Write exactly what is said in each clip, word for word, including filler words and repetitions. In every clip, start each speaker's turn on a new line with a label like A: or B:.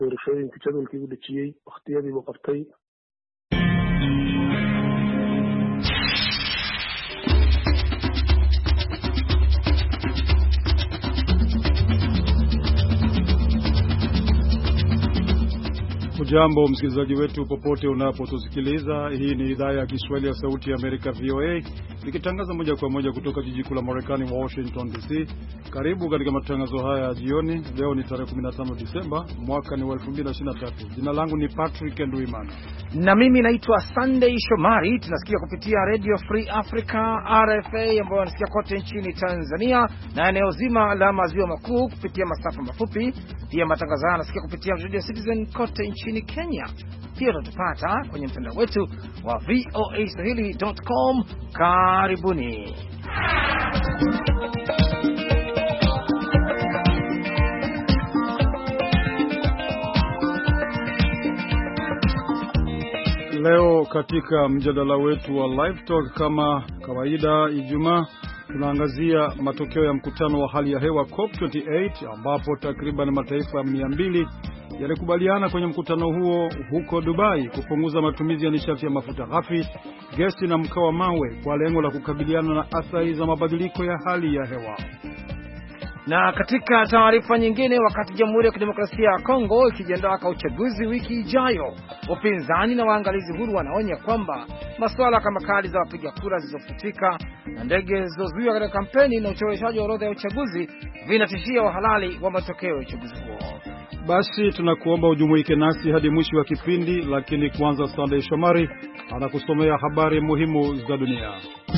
A: doorashooyinka jadwalkii u dejiyey waqtiyadii uu qabtay.
B: Jambo msikilizaji wetu popote unapotusikiliza. Hii ni idhaa ya Kiswahili ya Sauti ya Amerika V O A ikitangaza moja kwa moja kutoka jiji kuu la Marekani Washington D C. Karibu katika matangazo haya ya jioni. Leo ni tarehe kumi na tano Disemba, mwaka ni wa elfu mbili na ishirini na tatu. Jina langu ni Patrick Nduimana.
C: Na mimi naitwa Sunday Shomari. Tunasikia kupitia Radio Free Africa R F A ambayo tunasikia kote nchini Tanzania na eneo zima la maziwa makuu kupitia masafa mafupi. Pia matangazo haya yanasikia kupitia Radio Citizen kote nchini Kenya. Pia tutapata kwenye mtandao wetu wa V O A swahili dot com. Karibuni.
B: Leo katika mjadala wetu wa Live Talk kama kawaida Ijumaa tunaangazia matokeo ya mkutano wa hali ya hewa COP ishirini na nane ambapo takriban mataifa mia mbili yalikubaliana kwenye mkutano huo huko Dubai kupunguza matumizi ya nishati ya mafuta ghafi, gesi na mkaa wa mawe kwa lengo la kukabiliana na athari za mabadiliko ya hali ya hewa.
C: Na katika taarifa nyingine, wakati Jamhuri ya Kidemokrasia ya Kongo ikijiandaa kwa uchaguzi wiki ijayo, upinzani na waangalizi huru wanaonya kwamba masuala kama kadi za wapiga kura zilizofutika na ndege zilizozuiwa katika kampeni na ucheleweshaji wa orodha ya uchaguzi vinatishia uhalali wa matokeo ya uchaguzi huo.
B: Basi tunakuomba ujumuike nasi hadi mwisho wa kipindi, lakini kwanza Sunday Shomari anakusomea habari muhimu za dunia.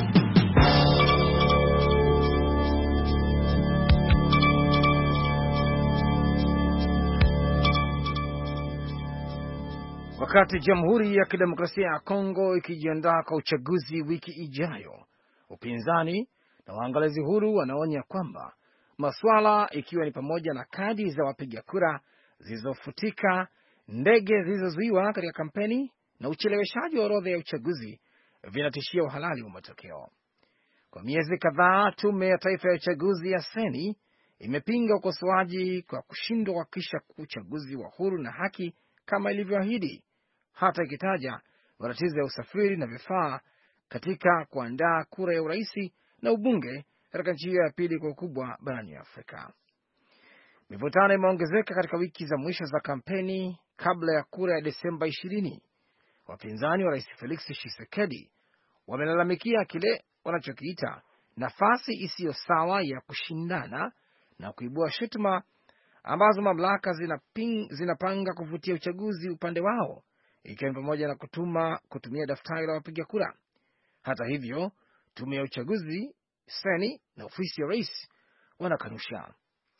C: Wakati Jamhuri ya Kidemokrasia ya Kongo ikijiandaa kwa uchaguzi wiki ijayo, upinzani na waangalizi huru wanaonya kwamba masuala ikiwa ni pamoja na kadi za wapiga kura zilizofutika, ndege zilizozuiwa katika kampeni na ucheleweshaji wa orodha ya uchaguzi vinatishia uhalali wa matokeo. Kwa miezi kadhaa, Tume ya Taifa ya Uchaguzi ya Seni imepinga ukosoaji kwa kushindwa kuhakikisha uchaguzi wa huru na haki kama ilivyoahidi, hata ikitaja matatizo ya usafiri na vifaa katika kuandaa kura ya urais na ubunge katika nchi hiyo ya pili kwa ukubwa barani Afrika. Mivutano imeongezeka katika wiki za mwisho za kampeni kabla ya kura ya Desemba ishirini. Wapinzani wa Rais Felix Tshisekedi wamelalamikia kile wanachokiita nafasi isiyo sawa ya kushindana na kuibua shutuma ambazo mamlaka zinaping, zinapanga kuvutia uchaguzi upande wao, ikiwa ni pamoja na kutuma kutumia daftari la wapiga kura. Hata hivyo, tume ya uchaguzi Seni na ofisi ya rais wanakanusha.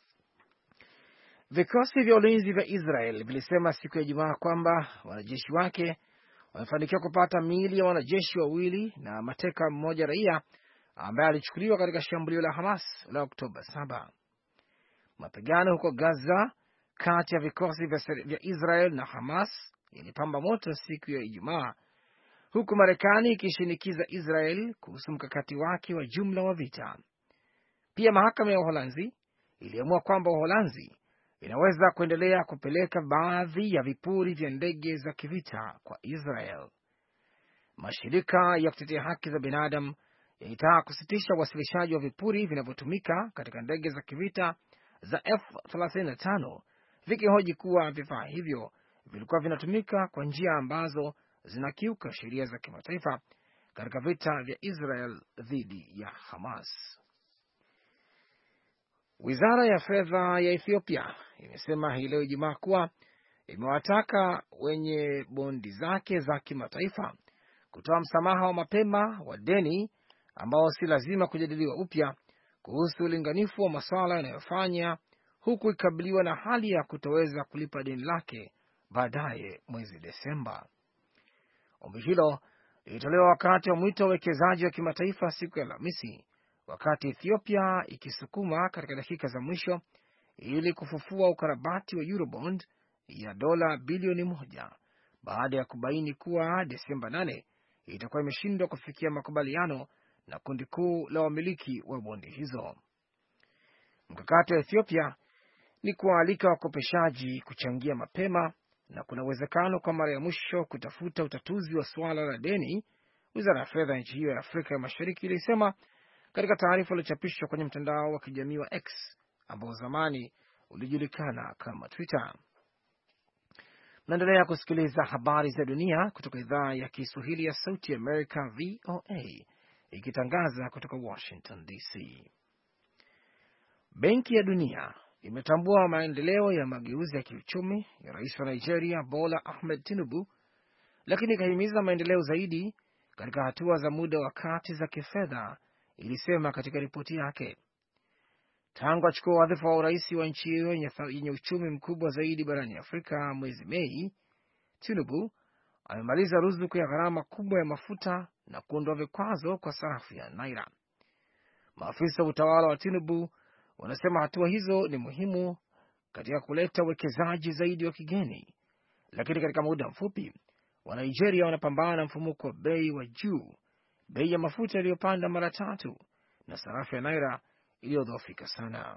C: Vikosi vya ulinzi vya Israel vilisema siku ya Ijumaa kwamba wanajeshi wake wamefanikiwa kupata miili ya wanajeshi wawili na mateka mmoja raia ambaye alichukuliwa katika shambulio la Hamas la Oktoba saba. Mapigano huko Gaza kati ya vikosi vya Israel na Hamas ilipamba moto siku ya Ijumaa, huku Marekani ikishinikiza Israel kuhusu mkakati wake wa jumla wa vita. Pia mahakama ya Uholanzi iliamua kwamba Uholanzi inaweza kuendelea kupeleka baadhi ya vipuri vya ndege za kivita kwa Israel. Mashirika ya kutetea haki za binadamu yanataka kusitisha uwasilishaji wa vipuri vinavyotumika katika ndege za kivita za F thelathini na tano, vikihoji kuwa vifaa hivyo vilikuwa vinatumika kwa njia ambazo zinakiuka sheria za kimataifa katika vita vya Israel dhidi ya Hamas. Wizara ya fedha ya Ethiopia imesema hii leo Ijumaa kuwa imewataka wenye bondi zake za kimataifa kutoa msamaha wa mapema wa deni ambao si lazima kujadiliwa upya kuhusu ulinganifu wa masuala yanayofanya, huku ikabiliwa na hali ya kutoweza kulipa deni lake baadaye mwezi Desemba. Ombi hilo lilitolewa wakati wa mwito wa uwekezaji wa kimataifa siku ya Alhamisi, wakati Ethiopia ikisukuma katika dakika za mwisho ili kufufua ukarabati wa Eurobond ya dola bilioni moja baada ya kubaini kuwa Desemba nane itakuwa imeshindwa kufikia makubaliano na kundi kuu la wamiliki wa bondi hizo. Mkakati wa Ethiopia ni kuwaalika wakopeshaji kuchangia mapema na kuna uwezekano kwa mara ya mwisho kutafuta utatuzi wa suala la deni, wizara ya fedha ya nchi hiyo ya Afrika ya Mashariki ilisema katika taarifa iliyochapishwa kwenye mtandao wa kijamii wa X ambao zamani ulijulikana kama Twitter. Naendelea kusikiliza habari za dunia kutoka idhaa ya Kiswahili ya Sauti ya Amerika V O A ikitangaza kutoka Washington D C. Benki ya Dunia imetambua maendeleo ya mageuzi ya kiuchumi ya rais wa Nigeria Bola Ahmed Tinubu, lakini ikahimiza maendeleo zaidi katika hatua za muda wa kati za kifedha, ilisema katika ripoti yake. Tangu achukua wadhifa wa urais wa nchi hiyo yenye uchumi mkubwa zaidi barani Afrika mwezi Mei, Tinubu amemaliza ruzuku ya gharama kubwa ya mafuta na kuondoa vikwazo kwa sarafu ya naira. Maafisa wa utawala wa Tinubu wanasema hatua hizo ni muhimu katika kuleta uwekezaji zaidi wa kigeni, lakini katika muda mfupi wa Nigeria wanapambana na mfumuko wa bei wa juu, bei ya mafuta iliyopanda mara tatu na sarafu ya naira iliyodhoofika sana.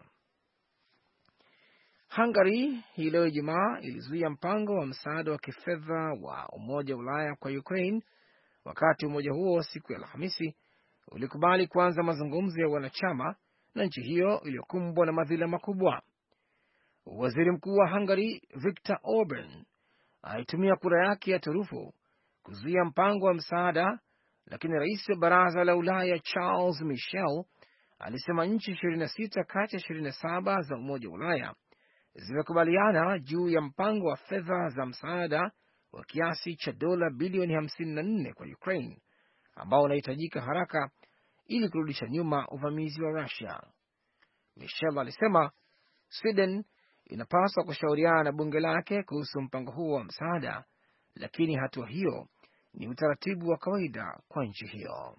C: Hungary hii leo Ijumaa ilizuia mpango wa msaada wa kifedha wa Umoja wa Ulaya kwa Ukraine, wakati umoja huo siku ya Alhamisi ulikubali kuanza mazungumzo ya wanachama na nchi hiyo iliyokumbwa na madhila makubwa. Waziri Mkuu wa Hungary Viktor Orban alitumia kura yake ya turufu kuzuia mpango wa msaada, lakini rais wa Baraza la Ulaya Charles Michel alisema nchi ishirini na sita kati ya ishirini na saba za Umoja wa Ulaya zimekubaliana juu ya mpango wa fedha za msaada wa kiasi cha dola bilioni hamsini na nne kwa Ukraine, ambao unahitajika haraka ili kurudisha nyuma uvamizi wa Russia. Michel alisema Sweden inapaswa kushauriana na bunge lake kuhusu mpango huo wa msaada, lakini hatua hiyo ni utaratibu wa kawaida kwa nchi hiyo.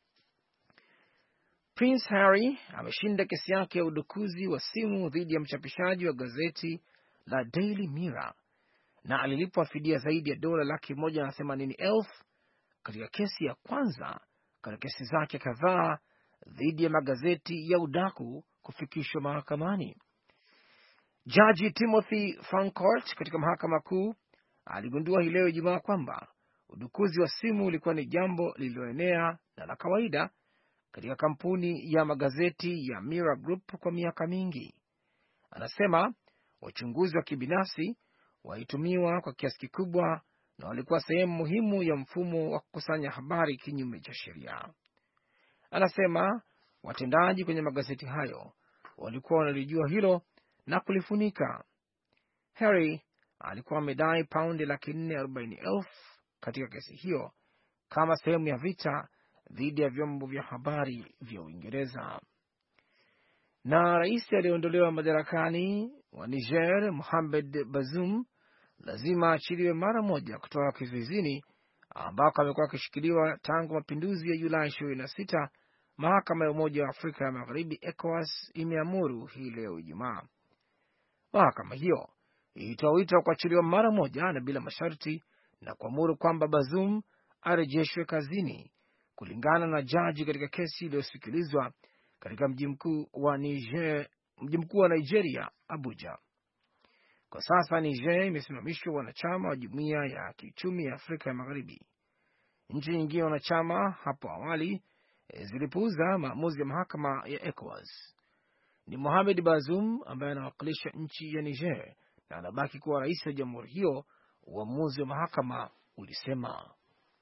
C: Prince Harry ameshinda kesi yake ya udukuzi wa simu dhidi ya mchapishaji wa gazeti la Daily Mirror na alilipwa fidia zaidi ya dola laki moja na themanini elfu katika kesi ya kwanza katika kesi zake kadhaa dhidi ya magazeti ya udaku kufikishwa mahakamani. Jaji Timothy Fancourt katika mahakama kuu aligundua hii leo Ijumaa kwamba udukuzi wa simu ulikuwa ni jambo lililoenea na la kawaida katika kampuni ya magazeti ya Mirror Group kwa miaka mingi. Anasema wachunguzi wa kibinafsi walitumiwa kwa kiasi kikubwa na walikuwa sehemu muhimu ya mfumo wa kukusanya habari kinyume cha sheria. Anasema watendaji kwenye magazeti hayo walikuwa wanalijua hilo na kulifunika. Harry alikuwa amedai paundi laki nne arobaini elfu katika kesi hiyo kama sehemu ya vita dhidi ya vyombo vya habari vya Uingereza. Na rais aliyeondolewa madarakani wa Niger Mohamed Bazoum lazima achiliwe mara moja kutoka kizuizini ambako amekuwa akishikiliwa tangu mapinduzi ya Julai ishirini na sita. Mahakama ya Umoja wa Afrika ya Magharibi ECOWAS imeamuru hii leo Ijumaa. Mahakama hiyo ilitoa wito wa kuachiliwa mara moja na bila masharti na kuamuru kwamba Bazoum arejeshwe kazini kulingana na jaji katika kesi iliyosikilizwa katika mji mkuu wa Niger, mji mkuu wa Nigeria, Abuja. Kwa sasa Niger imesimamishwa wanachama wa Jumuiya ya Kiuchumi ya Afrika ya Magharibi. Nchi nyingine wanachama hapo awali zilipuuza maamuzi ya mahakama ya ECOWAS. Ni Mohamed Bazoum ambaye anawakilisha nchi ya Niger na anabaki kuwa rais wa jamhuri hiyo, uamuzi wa mahakama ulisema.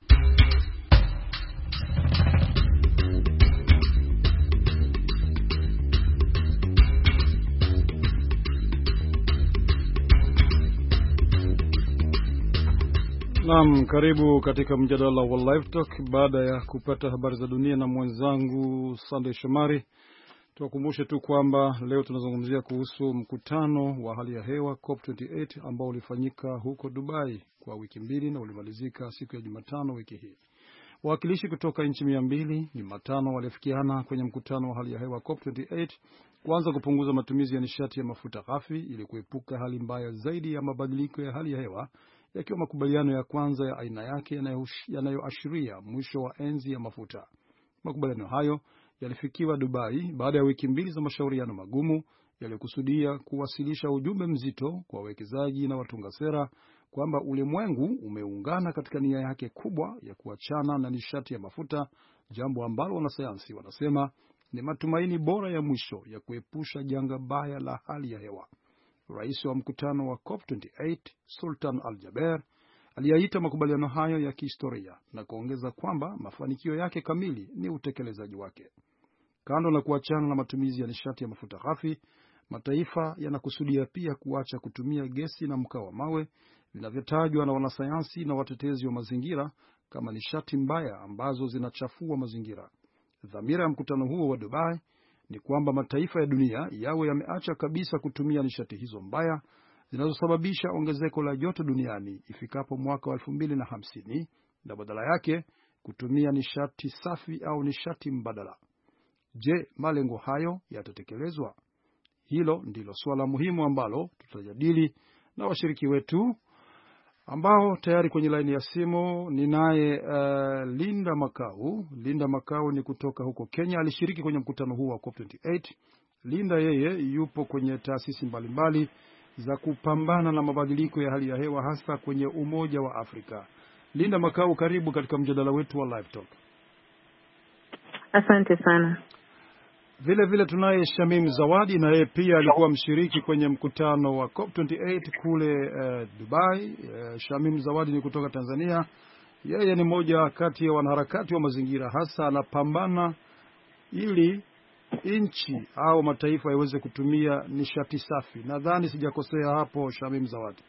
B: Naam, karibu katika mjadala wa Live Talk baada ya kupata habari za dunia na mwenzangu Sunday Shomari. Tuwakumbushe tu kwamba leo tunazungumzia kuhusu mkutano wa hali ya hewa COP ishirini na nane ambao ulifanyika huko Dubai kwa wiki mbili na ulimalizika siku ya Jumatano wiki hii. Wawakilishi kutoka nchi mia mbili Jumatano walifikiana kwenye mkutano wa hali ya hewa COP ishirini na nane kuanza kupunguza matumizi ya nishati ya mafuta ghafi ili kuepuka hali mbaya zaidi ya mabadiliko ya hali ya hewa, yakiwa makubaliano ya kwanza ya aina yake yanayoashiria mwisho wa enzi ya mafuta. Makubaliano hayo yalifikiwa Dubai baada ya wiki mbili za mashauriano magumu yalikusudia kuwasilisha ujumbe mzito kwa wawekezaji na watunga sera kwamba ulimwengu umeungana katika nia yake kubwa ya kuachana na nishati ya mafuta, jambo ambalo wanasayansi wanasema ni matumaini bora ya mwisho ya kuepusha janga baya la hali ya hewa. Rais wa mkutano wa COP ishirini na nane Sultan Al Jaber aliyaita makubaliano hayo ya kihistoria na kuongeza kwamba mafanikio yake kamili ni utekelezaji wake. Kando na kuachana na matumizi ya nishati ya mafuta ghafi, mataifa yanakusudia pia kuacha kutumia gesi na mkaa wa mawe vinavyotajwa na wanasayansi na watetezi wa mazingira kama nishati mbaya ambazo zinachafua mazingira. Dhamira ya mkutano huo wa Dubai ni kwamba mataifa ya dunia yawe yameacha kabisa kutumia nishati hizo mbaya zinazosababisha ongezeko la joto duniani ifikapo mwaka wa elfu mbili na hamsini na badala yake kutumia nishati safi au nishati mbadala. Je, malengo hayo yatatekelezwa? Hilo ndilo swala muhimu ambalo tutajadili na washiriki wetu ambao tayari kwenye laini ya simu. Ninaye uh, Linda Makau. Linda Makau ni kutoka huko Kenya, alishiriki kwenye mkutano huu wa COP ishirini na nane. Linda yeye yupo kwenye taasisi mbalimbali za kupambana na mabadiliko ya hali ya hewa hasa kwenye Umoja wa Afrika. Linda Makau, karibu katika mjadala wetu wa Live Talk.
D: Asante sana.
B: Vile vile tunaye Shamim Zawadi, na yeye pia alikuwa mshiriki kwenye mkutano wa COP ishirini na nane kule uh, Dubai. Uh, Shamim Zawadi ni kutoka Tanzania. Yeye ni mmoja kati ya wanaharakati wa mazingira, hasa anapambana ili nchi au mataifa yaweze kutumia nishati safi. Nadhani sijakosea hapo, Shamim Zawadi.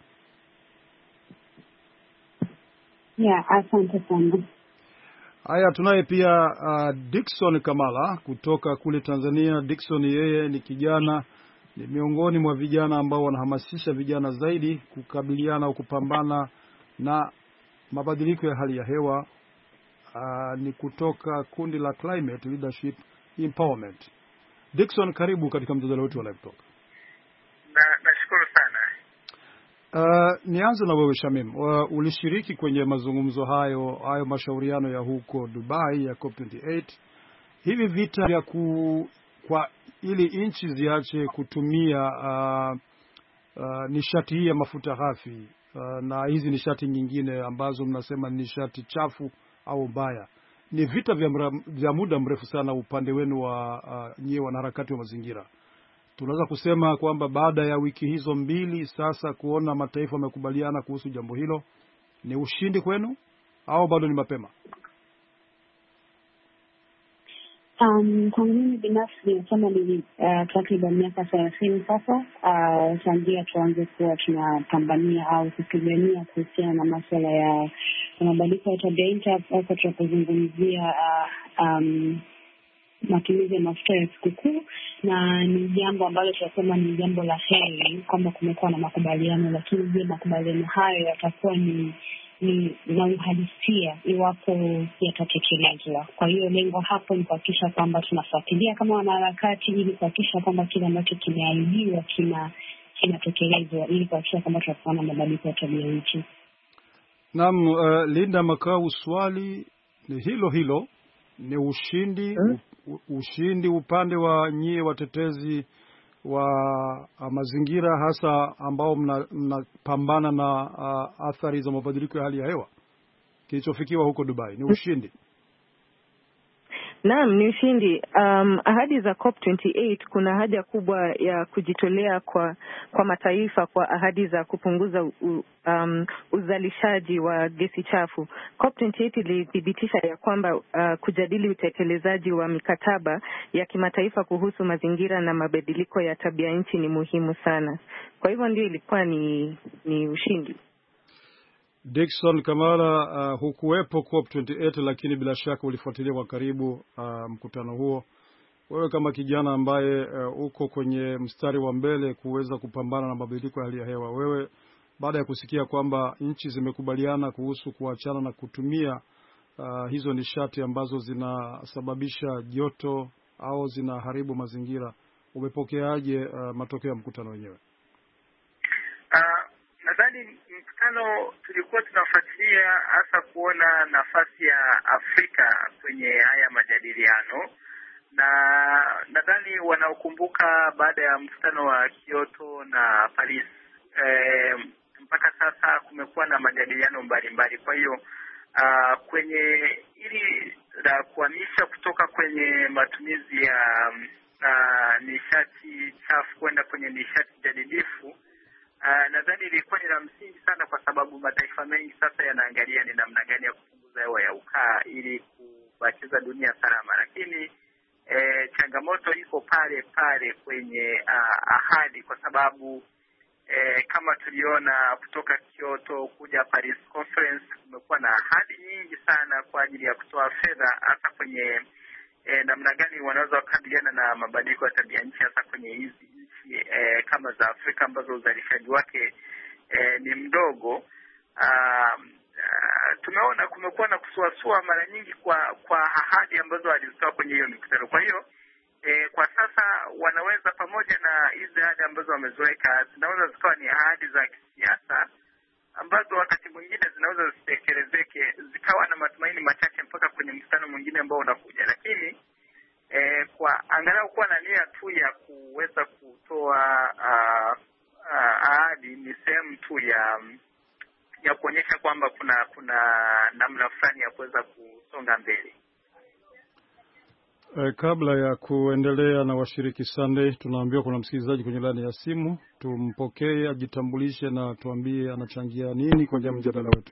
D: Yeah, asante sana.
B: Haya, tunaye pia uh, Dickson Kamala kutoka kule Tanzania. Dickson yeye ni kijana, ni miongoni mwa vijana ambao wanahamasisha vijana zaidi kukabiliana au kupambana na mabadiliko ya hali ya hewa. Uh, ni kutoka kundi la Climate Leadership Empowerment. Dickson, karibu katika mjadala wetu wa Live Talk.
E: Na nashukuru sana.
B: Uh, nianze na wewe Shamim. Uh, ulishiriki kwenye mazungumzo hayo, hayo mashauriano ya huko Dubai ya COP ishirini na nane. Hivi vita vya ku kwa ili nchi ziache kutumia uh, uh, nishati hii ya mafuta ghafi uh, na hizi nishati nyingine ambazo mnasema ni nishati chafu au mbaya, ni vita vya, mra, vya muda mrefu sana upande wenu wa uh, nyie wanaharakati wa mazingira. Tunaweza kusema kwamba baada ya wiki hizo mbili sasa kuona mataifa yamekubaliana kuhusu jambo hilo, ni ushindi kwenu au bado ni mapema?
D: Um, kwa mimi binafsi nasema ni uh, takriban miaka thelathini sasa uh, tangia tuanze kuwa tunapambania au kupigania kuhusiana na masuala ya mabadiliko ya tabia nchi, hasa tunapozungumzia uh, um, matumizi ya mafuta ya sikukuu, na ni jambo ambalo tunasema ni jambo la heri kwamba kumekuwa na makubaliano, lakini je, makubaliano hayo yatakuwa ni ni na uhalisia iwapo yatatekelezwa? Kwa hiyo lengo hapo ni kuhakikisha kwamba tunafuatilia kama wanaharakati ili kuhakikisha kwamba kile ambacho kimeahidiwa kina kinatekelezwa ili kuhakikisha kwamba tunakuwa na mabadiliko ya tabia nchi.
B: Naam, uh, Linda Makau, swali ni hilo hilo, ni ushindi hmm? u, ushindi upande wa nyie watetezi wa uh, mazingira hasa ambao mnapambana mna na uh, athari za mabadiliko ya hali ya hewa, kilichofikiwa huko Dubai ni ushindi?
D: Naam, ni ushindi. Um, ahadi za COP ishirini na nane, kuna haja kubwa ya kujitolea kwa kwa mataifa kwa ahadi za kupunguza u, um, uzalishaji wa gesi chafu. COP ishirini na nane ilithibitisha ya kwamba uh, kujadili utekelezaji wa mikataba ya kimataifa kuhusu mazingira na mabadiliko ya tabia nchi ni muhimu sana. Kwa hivyo ndio ilikuwa ni ni ushindi.
B: Dickson Kamala, uh, hukuwepo COP ishirini na nane, lakini bila shaka ulifuatilia kwa karibu uh, mkutano huo. Wewe kama kijana ambaye uh, uko kwenye mstari wa mbele kuweza kupambana na mabadiliko ya hali ya hewa, wewe baada ya kusikia kwamba nchi zimekubaliana kuhusu kuachana na kutumia uh, hizo nishati ambazo zinasababisha joto au zinaharibu mazingira, umepokeaje uh, matokeo ya mkutano wenyewe?
E: Uh, nadhani mkutano tulikuwa tunafuatilia hasa kuona nafasi ya Afrika kwenye haya majadiliano, na nadhani wanaokumbuka baada ya mkutano wa Kyoto na Paris, eh, mpaka sasa kumekuwa na majadiliano mbalimbali. Kwa hiyo uh, kwenye ili la kuhamisha kutoka kwenye matumizi ya uh, nishati chafu kwenda kwenye nishati jadidifu, uh, nadhani ilikuwa ni la msingi sana, kwa sababu mataifa mengi sasa yanaangalia ni namna gani ya kupunguza hewa ya ukaa ili kubakiza dunia salama. Lakini eh, changamoto iko pale pale kwenye uh, ahadi, kwa sababu E, kama tuliona kutoka Kyoto kuja Paris Conference, kumekuwa na ahadi nyingi sana kwa ajili ya kutoa fedha, hasa kwenye e, namna gani wanaweza kukabiliana na mabadiliko ya tabia nchi, hasa kwenye hizi nchi e, kama za Afrika ambazo uzalishaji wake e, ni mdogo. Aa, tumeona kumekuwa na kusuasua mara nyingi kwa kwa ahadi ambazo walizitoa kwenye hiyo mikutano. Kwa hiyo E, kwa sasa wanaweza, pamoja na hizi ahadi ambazo wameziweka, zinaweza zikawa ni ahadi za kisiasa ambazo wakati mwingine zinaweza zitekelezeke, zikawa na matumaini machache mpaka kwenye mkutano mwingine ambao unakuja. Lakini e, kwa angalau kuwa na nia tu ya kuweza kutoa ahadi ni sehemu tu ya ya kuonyesha kwamba kuna kuna namna fulani ya kuweza kusonga mbele.
B: Eh, kabla ya kuendelea na washiriki Sunday, tunaambiwa kuna msikilizaji kwenye laini ya simu. Tumpokee, ajitambulishe na tuambie anachangia nini kwenye mjadala wetu.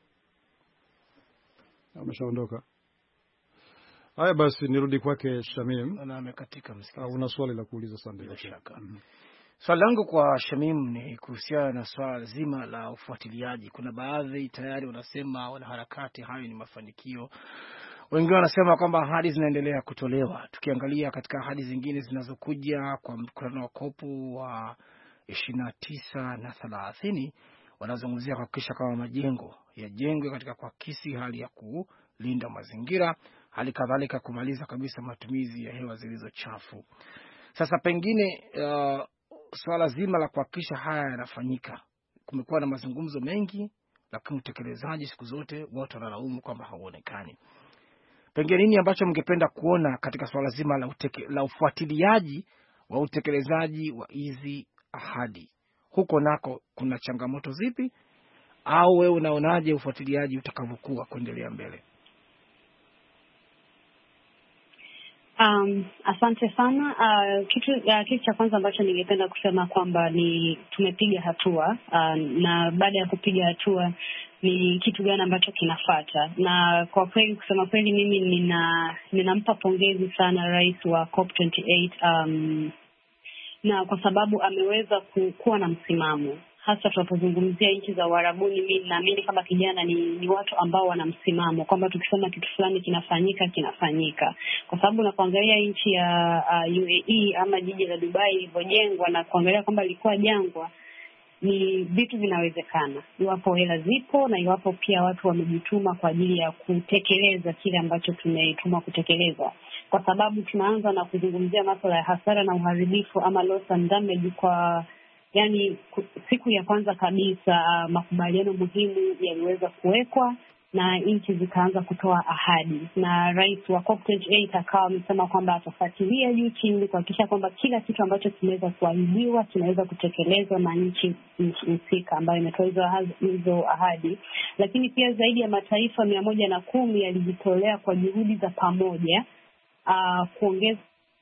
B: Ameshaondoka. Haya basi nirudi kwake Shamim.
C: Ana amekatika msikilizaji.
B: Una swali la kuuliza Sunday?
C: Bila shaka. Mm-hmm. Swali langu kwa Shamim ni kuhusiana na swala zima la ufuatiliaji. Kuna baadhi tayari wanasema wanaharakati hayo ni mafanikio. Wengine wanasema kwamba ahadi zinaendelea kutolewa. Tukiangalia katika ahadi zingine zinazokuja kwa mkutano wa kopu wa ishirini na tisa na thelathini, wanazungumzia kuhakikisha kama majengo yajengwe katika kuhakisi hali ya kulinda mazingira, hali kadhalika kumaliza kabisa matumizi ya hewa zilizo chafu. Sasa pengine uh, swala zima la kuhakikisha haya yanafanyika, kumekuwa na mazungumzo mengi, lakini utekelezaji siku zote watu wanalaumu kwamba hauonekani. Pengine nini ambacho mngependa kuona katika swala zima la, uteke, la ufuatiliaji wa utekelezaji wa hizi ahadi? Huko nako kuna changamoto zipi, au wewe unaonaje ufuatiliaji utakavyokuwa kuendelea mbele?
D: Um, asante sana. Uh, kitu uh, kitu cha kwanza ambacho ningependa kusema kwamba ni tumepiga hatua, uh, na baada ya kupiga hatua ni kitu gani ambacho kinafuata. Na kwa kweli, kusema kweli, mimi nina ninampa pongezi sana rais wa COP ishirini na nane, um, na kwa sababu ameweza kuwa na msimamo, hasa tunapozungumzia nchi za Uarabuni. Mimi naamini kama kijana ni, ni watu ambao wana msimamo kwamba tukisema kitu fulani kinafanyika kinafanyika, kwa sababu unapoangalia nchi ya uh, U A E ama jiji la Dubai lilivyojengwa na kuangalia kwamba ilikuwa jangwa, ni vitu vinawezekana iwapo hela zipo na iwapo pia watu wamejituma kwa ajili ya kutekeleza kile ambacho tumetumwa kutekeleza. Kwa sababu tunaanza na kuzungumzia masuala ya hasara na uharibifu ama loss and damage kwa yani siku ya kwanza kabisa, uh, makubaliano muhimu yaliweza kuwekwa na nchi zikaanza kutoa ahadi, na rais wa COP ishirini na nane akawa amesema kwamba atafuatilia juu chini kuhakikisha kwamba kila kitu ambacho kimeweza kuahidiwa kinaweza kutekelezwa na nchi husika ambayo imetoa hizo ahadi. Lakini pia zaidi ya mataifa mia moja na kumi yalijitolea kwa juhudi za pamoja uh, kuongeza.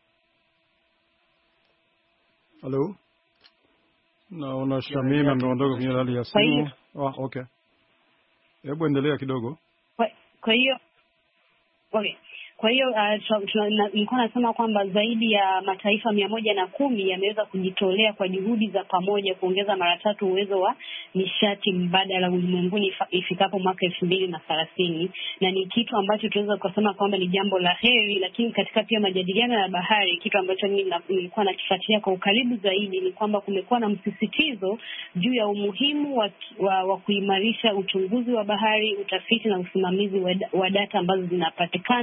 B: Hello. Naona Shamim ameondoka kwenye hali ya simu. Ah, okay. Hebu endelea kidogo.
D: Kwa hiyo okay. Kwa hiyo nilikuwa nasema kwamba zaidi ya mataifa mia moja na kumi yameweza kujitolea kwa juhudi za pamoja kuongeza mara tatu uwezo wa nishati mbadala ulimwenguni ifikapo mwaka elfu mbili na thelathini, na ni kitu ambacho tunaweza kusema kwamba ni jambo la heri. Lakini katika pia majadiliano ya bahari, kitu ambacho mimi nilikuwa nakifuatilia kwa ukaribu zaidi ni kwamba kumekuwa na msisitizo juu ya umuhimu wa, wa, wa kuimarisha uchunguzi wa bahari, utafiti na usimamizi wa, wa data ambazo zinapatikana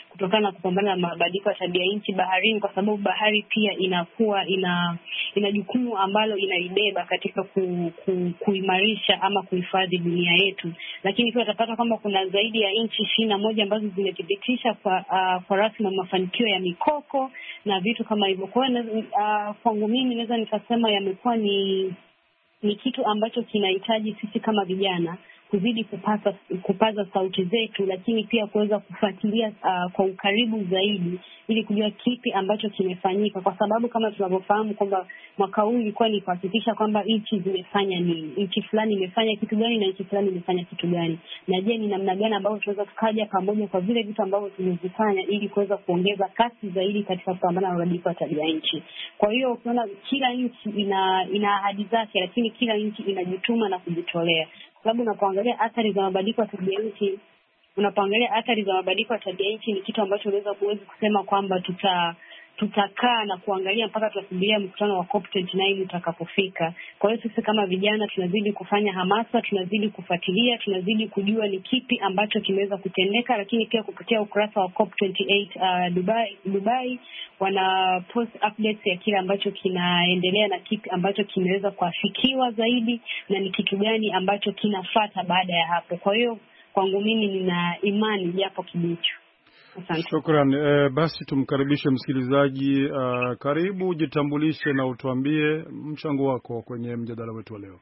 D: kutokana na kupambana na mabadiliko ya tabia nchi baharini, kwa sababu bahari pia inakuwa ina ina jukumu ambalo inaibeba katika ku, ku, kuimarisha ama kuhifadhi dunia yetu. Lakini pia utapata kwamba kuna zaidi ya nchi ishirini na moja ambazo zimethibitisha kwa uh, kwa rasmi mafanikio ya mikoko na vitu kama hivyo. Kwa hiyo uh, kwangu mimi naweza nikasema yamekuwa ni ni kitu ambacho kinahitaji sisi kama vijana kuzidi kupasa, kupaza sauti zetu, lakini pia kuweza kufuatilia uh, kwa ukaribu zaidi ili kujua kipi ambacho kimefanyika, kwa sababu kama tunavyofahamu kwamba mwaka huu ilikuwa ni kuhakikisha kwamba nchi zimefanya nini, nchi fulani imefanya kitu gani na nchi fulani imefanya kitu gani, na je ni namna gani ambayo tunaweza tukaja pamoja kwa vile vitu ambavyo tumevifanya ili kuweza kuongeza kasi zaidi katika kupambana na mabadiliko ya tabia nchi. Kwa hiyo unaona kila nchi ina ina ahadi zake, lakini kila nchi inajituma na kujitolea. Sababu unapoangalia athari za mabadiliko ya tabia nchi, unapoangalia athari za mabadiliko ya tabia nchi ni kitu ambacho unaweza kuweza kusema kwamba tuta tutakaa na kuangalia mpaka tusubiria mkutano wa COP ishirini na tisa utakapofika. Kwa hiyo sisi kama vijana tunazidi kufanya hamasa, tunazidi kufuatilia, tunazidi kujua ni kipi ambacho kimeweza kutendeka, lakini pia kupitia ukurasa wa COP ishirini na nane uh, Dubai Dubai wana post updates ya kile ambacho kinaendelea na kipi ambacho kimeweza kuafikiwa zaidi na ni kitu gani ambacho kinafuata baada ya hapo. Kwa hiyo kwangu mimi nina imani japo kibicho.
B: Shukran. Eh, basi tumkaribishe msikilizaji. Uh, karibu, jitambulishe na utuambie mchango wako kwenye mjadala wetu wa leo.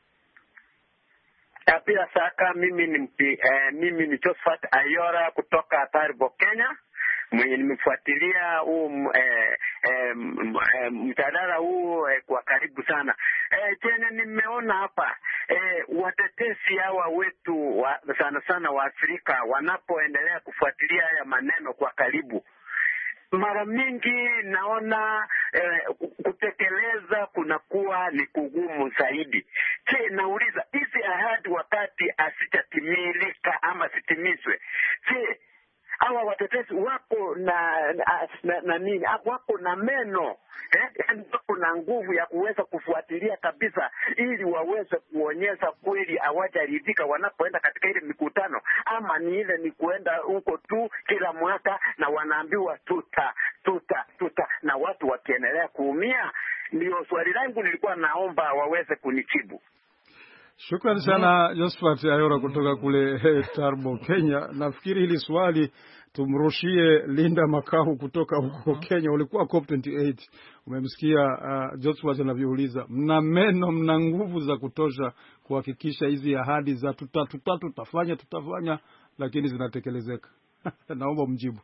F: Bila shaka mimi ni eh, mimi ni Josephat Ayora kutoka Taribo, Kenya, mwenye nimefuatilia huu eh, eh, mjadala huu eh, kwa karibu sana. Eh, tena nimeona hapa eh, watetezi hawa wetu wa, sana sana wa Afrika wanapoendelea kufuatilia haya maneno kwa karibu, mara mingi naona eh, kutekeleza kunakuwa ni kugumu zaidi. Je, nauliza hizi ahadi wakati asitatimilika ama sitimizwe, je hawa watetezi wako na na, na, na nini wako na meno eh, wako na nguvu ya kuweza kufuatilia kabisa ili waweze kuonyesha kweli hawajaridhika wanapoenda katika ile mikutano, ama ni ile ni kuenda huko tu kila mwaka na wanaambiwa tuta tuta tuta na watu wakiendelea kuumia? Ndio swali langu, nilikuwa naomba waweze kunijibu.
B: Shukrani sana Josephat Ayora kutoka kule Taribo, Kenya. Nafikiri hili swali tumrushie Linda Makau kutoka huko Kenya. Ulikuwa COP ishirini na nane. Umemsikia uh, Josephat anavyouliza. Mna meno, mna nguvu za kutosha kuhakikisha hizi ahadi za tuta tuta tutafanya tutafanya lakini zinatekelezeka. Naomba mjibu.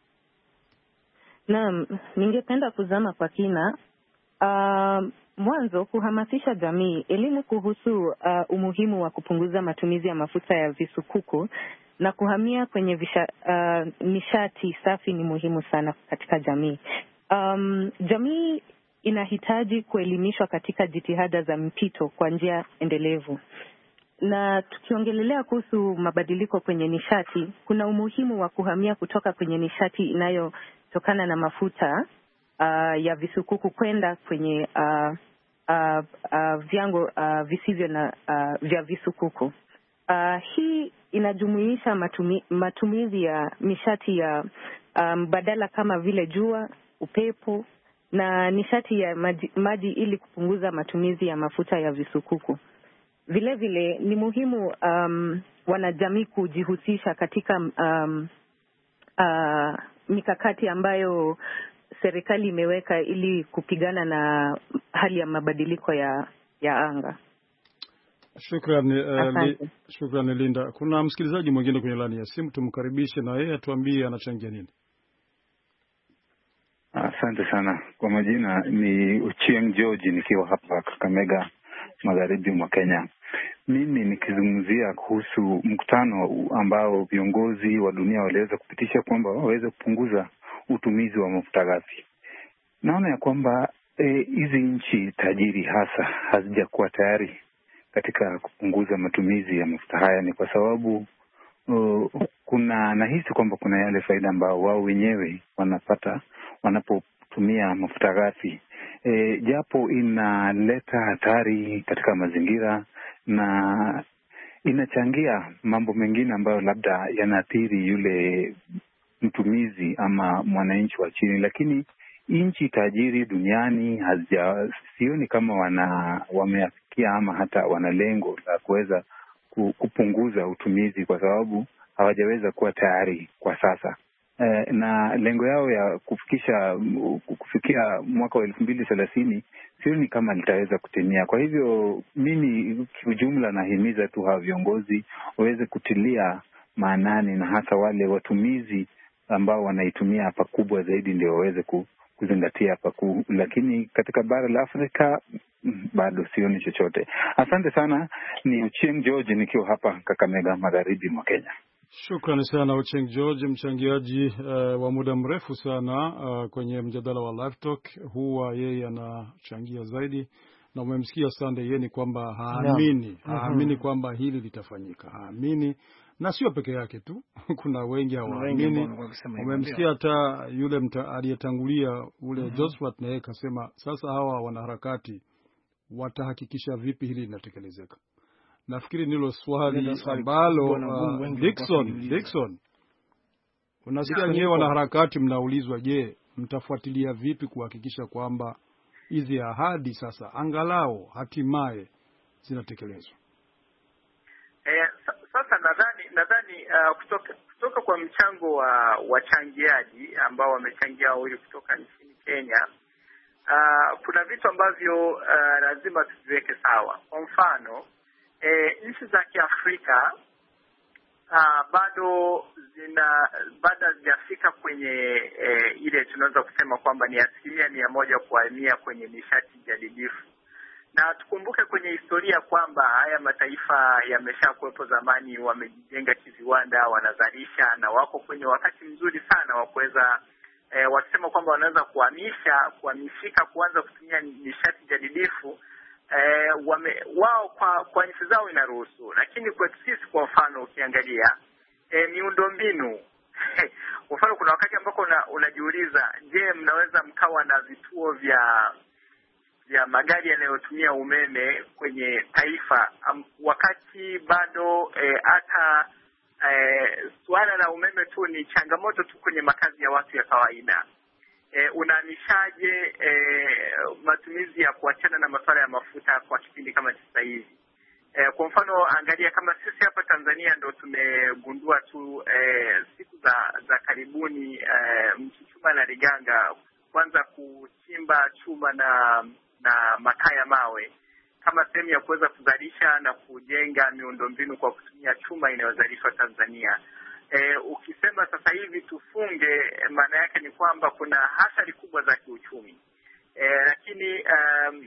G: Naam, ningependa kuzama kwa kina. Uh, mwanzo kuhamasisha jamii, elimu kuhusu uh, umuhimu wa kupunguza matumizi ya mafuta ya visukuku na kuhamia kwenye visha, uh, nishati safi ni muhimu sana katika jamii. Um, jamii inahitaji kuelimishwa katika jitihada za mpito kwa njia endelevu. Na tukiongelelea kuhusu mabadiliko kwenye nishati, kuna umuhimu wa kuhamia kutoka kwenye nishati inayotokana na mafuta Uh, ya visukuku kwenda kwenye uh, uh, uh, vyango uh, visivyo na uh, vya visukuku. Uh, hii inajumuisha matumi, matumizi ya nishati ya mbadala um, kama vile jua, upepo na nishati ya maji, maji ili kupunguza matumizi ya mafuta ya visukuku. Vile vile ni muhimu um, wanajamii kujihusisha katika um, uh, mikakati ambayo serikali imeweka ili kupigana na hali ya mabadiliko ya ya anga.
B: Shukrani uh, li, shukrani Linda. Kuna msikilizaji mwingine kwenye laini ya simu, tumkaribishe na yeye atuambie anachangia nini.
H: Asante sana. Kwa majina ni Ochieng George nikiwa hapa Kakamega, magharibi mwa Kenya. Mimi nikizungumzia kuhusu mkutano ambao viongozi wa dunia waliweza kupitisha kwamba waweze kupunguza utumizi wa mafuta ghafi. Naona ya kwamba hizi e, nchi tajiri hasa hazijakuwa tayari katika kupunguza matumizi ya mafuta haya. Ni kwa sababu uh, kuna nahisi kwamba kuna yale faida ambao wao wenyewe wanapata wanapotumia mafuta ghafi. E, japo inaleta hatari katika mazingira na inachangia mambo mengine ambayo labda yanaathiri yule mtumizi ama mwananchi wa chini. Lakini nchi tajiri duniani hazija, sioni kama wana wameafikia ama hata wana lengo la kuweza kupunguza utumizi, kwa sababu hawajaweza kuwa tayari kwa sasa. E, na lengo yao ya kufikisha kufikia mwaka wa elfu mbili thelathini sioni kama litaweza kutimia. Kwa hivyo mimi kiujumla nahimiza tu hawa viongozi waweze kutilia maanani, na hasa wale watumizi ambao wanaitumia pakubwa zaidi ndio waweze kuzingatia pakubwa. Lakini katika bara la Afrika bado sioni chochote. Asante sana. Ni Ochieng George nikiwa hapa Kakamega, magharibi mwa Kenya.
B: Shukrani sana Ochieng George, mchangiaji uh, wa muda mrefu sana uh, kwenye mjadala wa Live Talk. Huwa yeye anachangia zaidi, na umemsikia Sunday yeye ni kwamba haamini no. haamini kwamba hili litafanyika. Haamini, na sio peke yake tu. Kuna wengi hawaamini. Umemsikia hata yule aliyetangulia ule mm -hmm. Josphat, na yeye kasema sasa hawa wanaharakati watahakikisha vipi hili linatekelezeka. Nafikiri nilo swali ambalo uh, Dickson Dickson unasikia nyewe wanaharakati mnaulizwa, je, mtafuatilia vipi kuhakikisha kwamba hizi ahadi sasa angalau hatimaye zinatekelezwa?
E: Eh, sasa nadhani nadhani uh, kutoka kutoka kwa mchango wa wachangiaji ambao wamechangia wawili kutoka nchini Kenya, uh, kuna vitu ambavyo uh, lazima tuviweke sawa. Kwa mfano, E, nchi za Kiafrika uh, bado zina bado hazijafika kwenye e, ile tunaweza kusema kwamba ni asilimia mia moja kwa mia kwenye nishati jadidifu. Na tukumbuke kwenye historia kwamba haya mataifa yamesha kuwepo zamani, wamejijenga kiviwanda, wanazalisha na wako kwenye wakati mzuri sana wa kuweza e, wakisema kwamba wanaweza kuhamisha kuhamishika kuanza kutumia nishati jadidifu. Eh, wame, wao kwa kwa nchi zao inaruhusu, lakini kwetu sisi kwa mfano ukiangalia eh, miundombinu kwa mfano kuna wakati ambako una, unajiuliza, je, mnaweza mkawa na vituo vya vya magari yanayotumia umeme kwenye taifa um, wakati bado hata eh, eh, suala la umeme tu ni changamoto tu kwenye makazi ya watu ya kawaida. E, unaanishaje e, matumizi ya kuachana na masuala ya mafuta kwa kipindi kama sasa hivi? E, kwa mfano angalia kama sisi hapa Tanzania ndo tumegundua tu e, siku za za karibuni e, Mchuchuma na Liganga kwanza kuchimba chuma na na makaa ya mawe kama sehemu ya kuweza kuzalisha na kujenga miundombinu kwa kutumia chuma inayozalishwa Tanzania. E, ukisema sasa hivi tufunge, maana yake ni kwamba kuna hasara kubwa za kiuchumi. E, lakini um,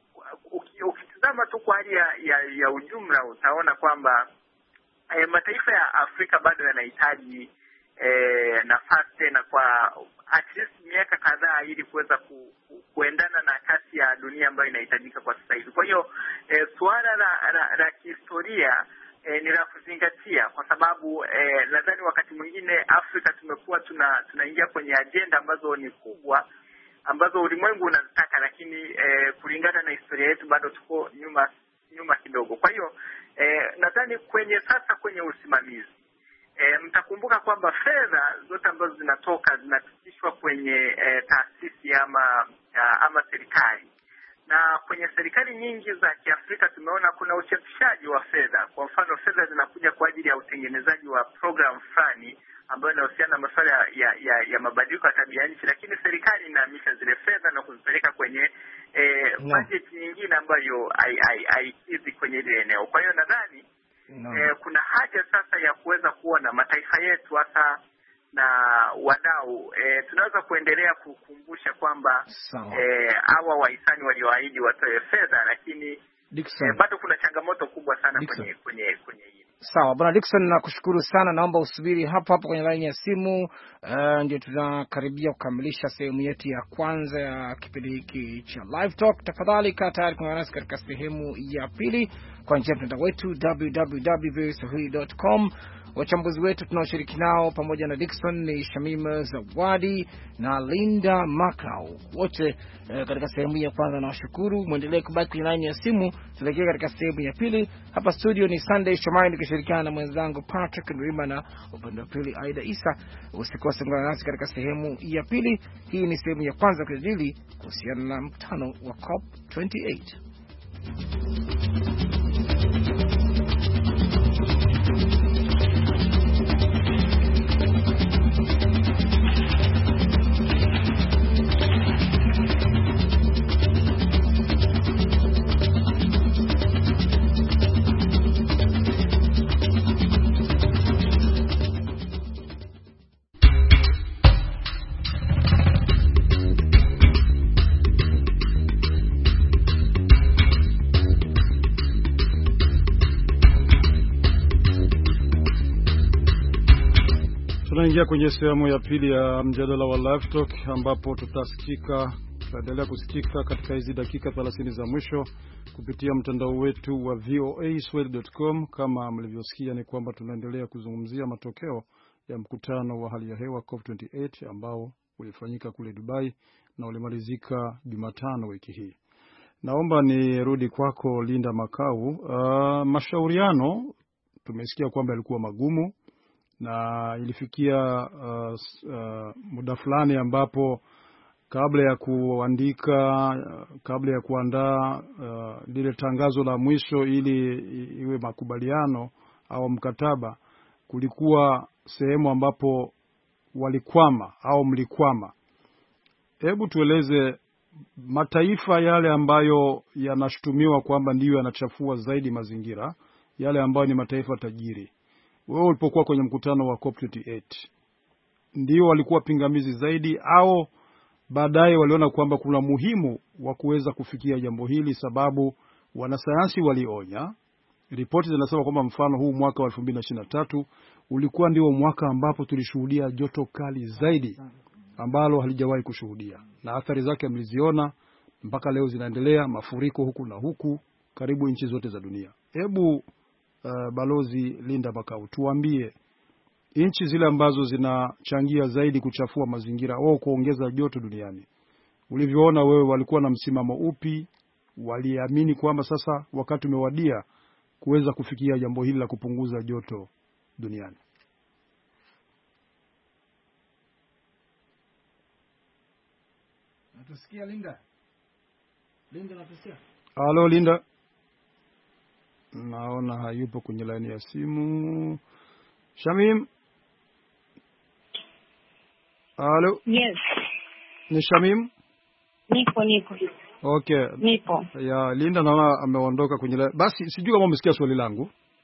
E: ukitazama tu kwa hali ya, ya, ya ujumla utaona kwamba e, mataifa ya Afrika bado yanahitaji e, nafasi tena kwa at least miaka kadhaa ili kuweza ku, ku, kuendana na kasi ya dunia ambayo inahitajika kwa sasa hivi. Kwa hiyo e, suala la, la, la kihistoria E, ni la kuzingatia kwa sababu e, nadhani wakati mwingine Afrika tumekuwa tuna tunaingia kwenye ajenda ambazo ni kubwa ambazo ulimwengu unazitaka, lakini e, kulingana na historia yetu bado tuko nyuma nyuma kidogo. Kwa hiyo e, nadhani kwenye sasa kwenye usimamizi e, mtakumbuka kwamba fedha zote ambazo zinatoka zinafikishwa kwenye e, taasisi ama ama serikali. Na kwenye serikali nyingi za Kiafrika tumeona kuna uchapishaji wa fedha. Kwa mfano, fedha zinakuja kwa ajili ya utengenezaji wa program fulani ambayo inahusiana na masuala ya ya, ya mabadiliko ya tabia nchi, lakini serikali inahamisha zile fedha na kuzipeleka kwenye eh, no. budget nyingine ambayo haikidhi kwenye ile eneo. Kwa hiyo nadhani no. eh, kuna haja sasa ya kuweza kuona mataifa yetu hasa na wadau e, tunaweza kuendelea kukumbusha kwamba hawa e, wahisani walioahidi watoe fedha, lakini e, bado kuna changamoto kubwa sana Dickson. kwenye kwenye kwenye hili.
C: Sawa bwana Dickson, nakushukuru sana. Naomba usubiri hapo hapo kwenye line ya simu. Uh, ndio tunakaribia kukamilisha sehemu yetu ya kwanza ya kipindi hiki cha Live Talk. Tafadhali kaa tayari kuungana nasi katika sehemu ya pili kwa njia ya mtandao wetu w w w dot voa swahili dot com. Wachambuzi wetu tunaoshiriki nao pamoja na Dickson ni Shamima Zawadi na Linda Makau, wote eh, katika sehemu ya kwanza. Na washukuru, muendelee kubaki kwenye line ya simu. Tuelekee katika sehemu ya pili. Hapa studio ni Sunday Shomari nikishirikiana na mwenzangu Patrick Ndwima, na upande wa pili Aida Isa. Usikose kuungana nasi katika sehemu ya pili. Hii ni sehemu ya kwanza kujadili kuhusiana na mkutano wa COP twenty eight.
B: Tunaingia kwenye sehemu ya pili ya mjadala wa Live Talk, ambapo tutasikika tutaendelea kusikika katika hizi dakika thelathini za mwisho kupitia mtandao wetu wa v o a swahili dot com. Kama mlivyosikia ni kwamba tunaendelea kuzungumzia matokeo ya mkutano wa hali ya hewa COP twenty eight ambao ulifanyika kule Dubai na ulimalizika Jumatano wiki hii. Naomba nirudi kwako Linda Makau. Uh, mashauriano tumesikia kwamba yalikuwa magumu na ilifikia uh, uh, muda fulani ambapo kabla ya kuandika uh, kabla ya kuandaa uh, lile tangazo la mwisho ili iwe makubaliano au mkataba, kulikuwa sehemu ambapo walikwama au mlikwama. Hebu tueleze mataifa yale ambayo yanashutumiwa kwamba ndiyo yanachafua zaidi mazingira, yale ambayo ni mataifa tajiri. Wewe ulipokuwa kwenye mkutano wa COP twenty eight, ndio walikuwa pingamizi zaidi au baadaye waliona kwamba kuna muhimu wa kuweza kufikia jambo hili? Sababu wanasayansi walionya, ripoti zinasema kwamba mfano huu mwaka wa elfu mbili ishirini na tatu ulikuwa ndio mwaka ambapo tulishuhudia joto kali zaidi ambalo halijawahi kushuhudia, na athari zake mliziona mpaka leo zinaendelea, mafuriko huku na huku karibu nchi zote za dunia. Hebu Uh, Balozi Linda Makau, tuambie nchi zile ambazo zinachangia zaidi kuchafua mazingira au kuongeza joto duniani, ulivyoona wewe, walikuwa na msimamo upi? Waliamini kwamba sasa wakati umewadia kuweza kufikia jambo hili la kupunguza joto duniani?
C: Natusikia Linda? Linda natusikia?
B: Halo Linda. Naona hayupo kwenye line ya simu. Shamim? Halo?
D: Yes.
B: Ni Shamim?
D: Nipo, nipo.
B: Okay.
D: Nipo.
B: Ya, Linda naona ameondoka kwenye line. Basi sijui kama umesikia swali langu.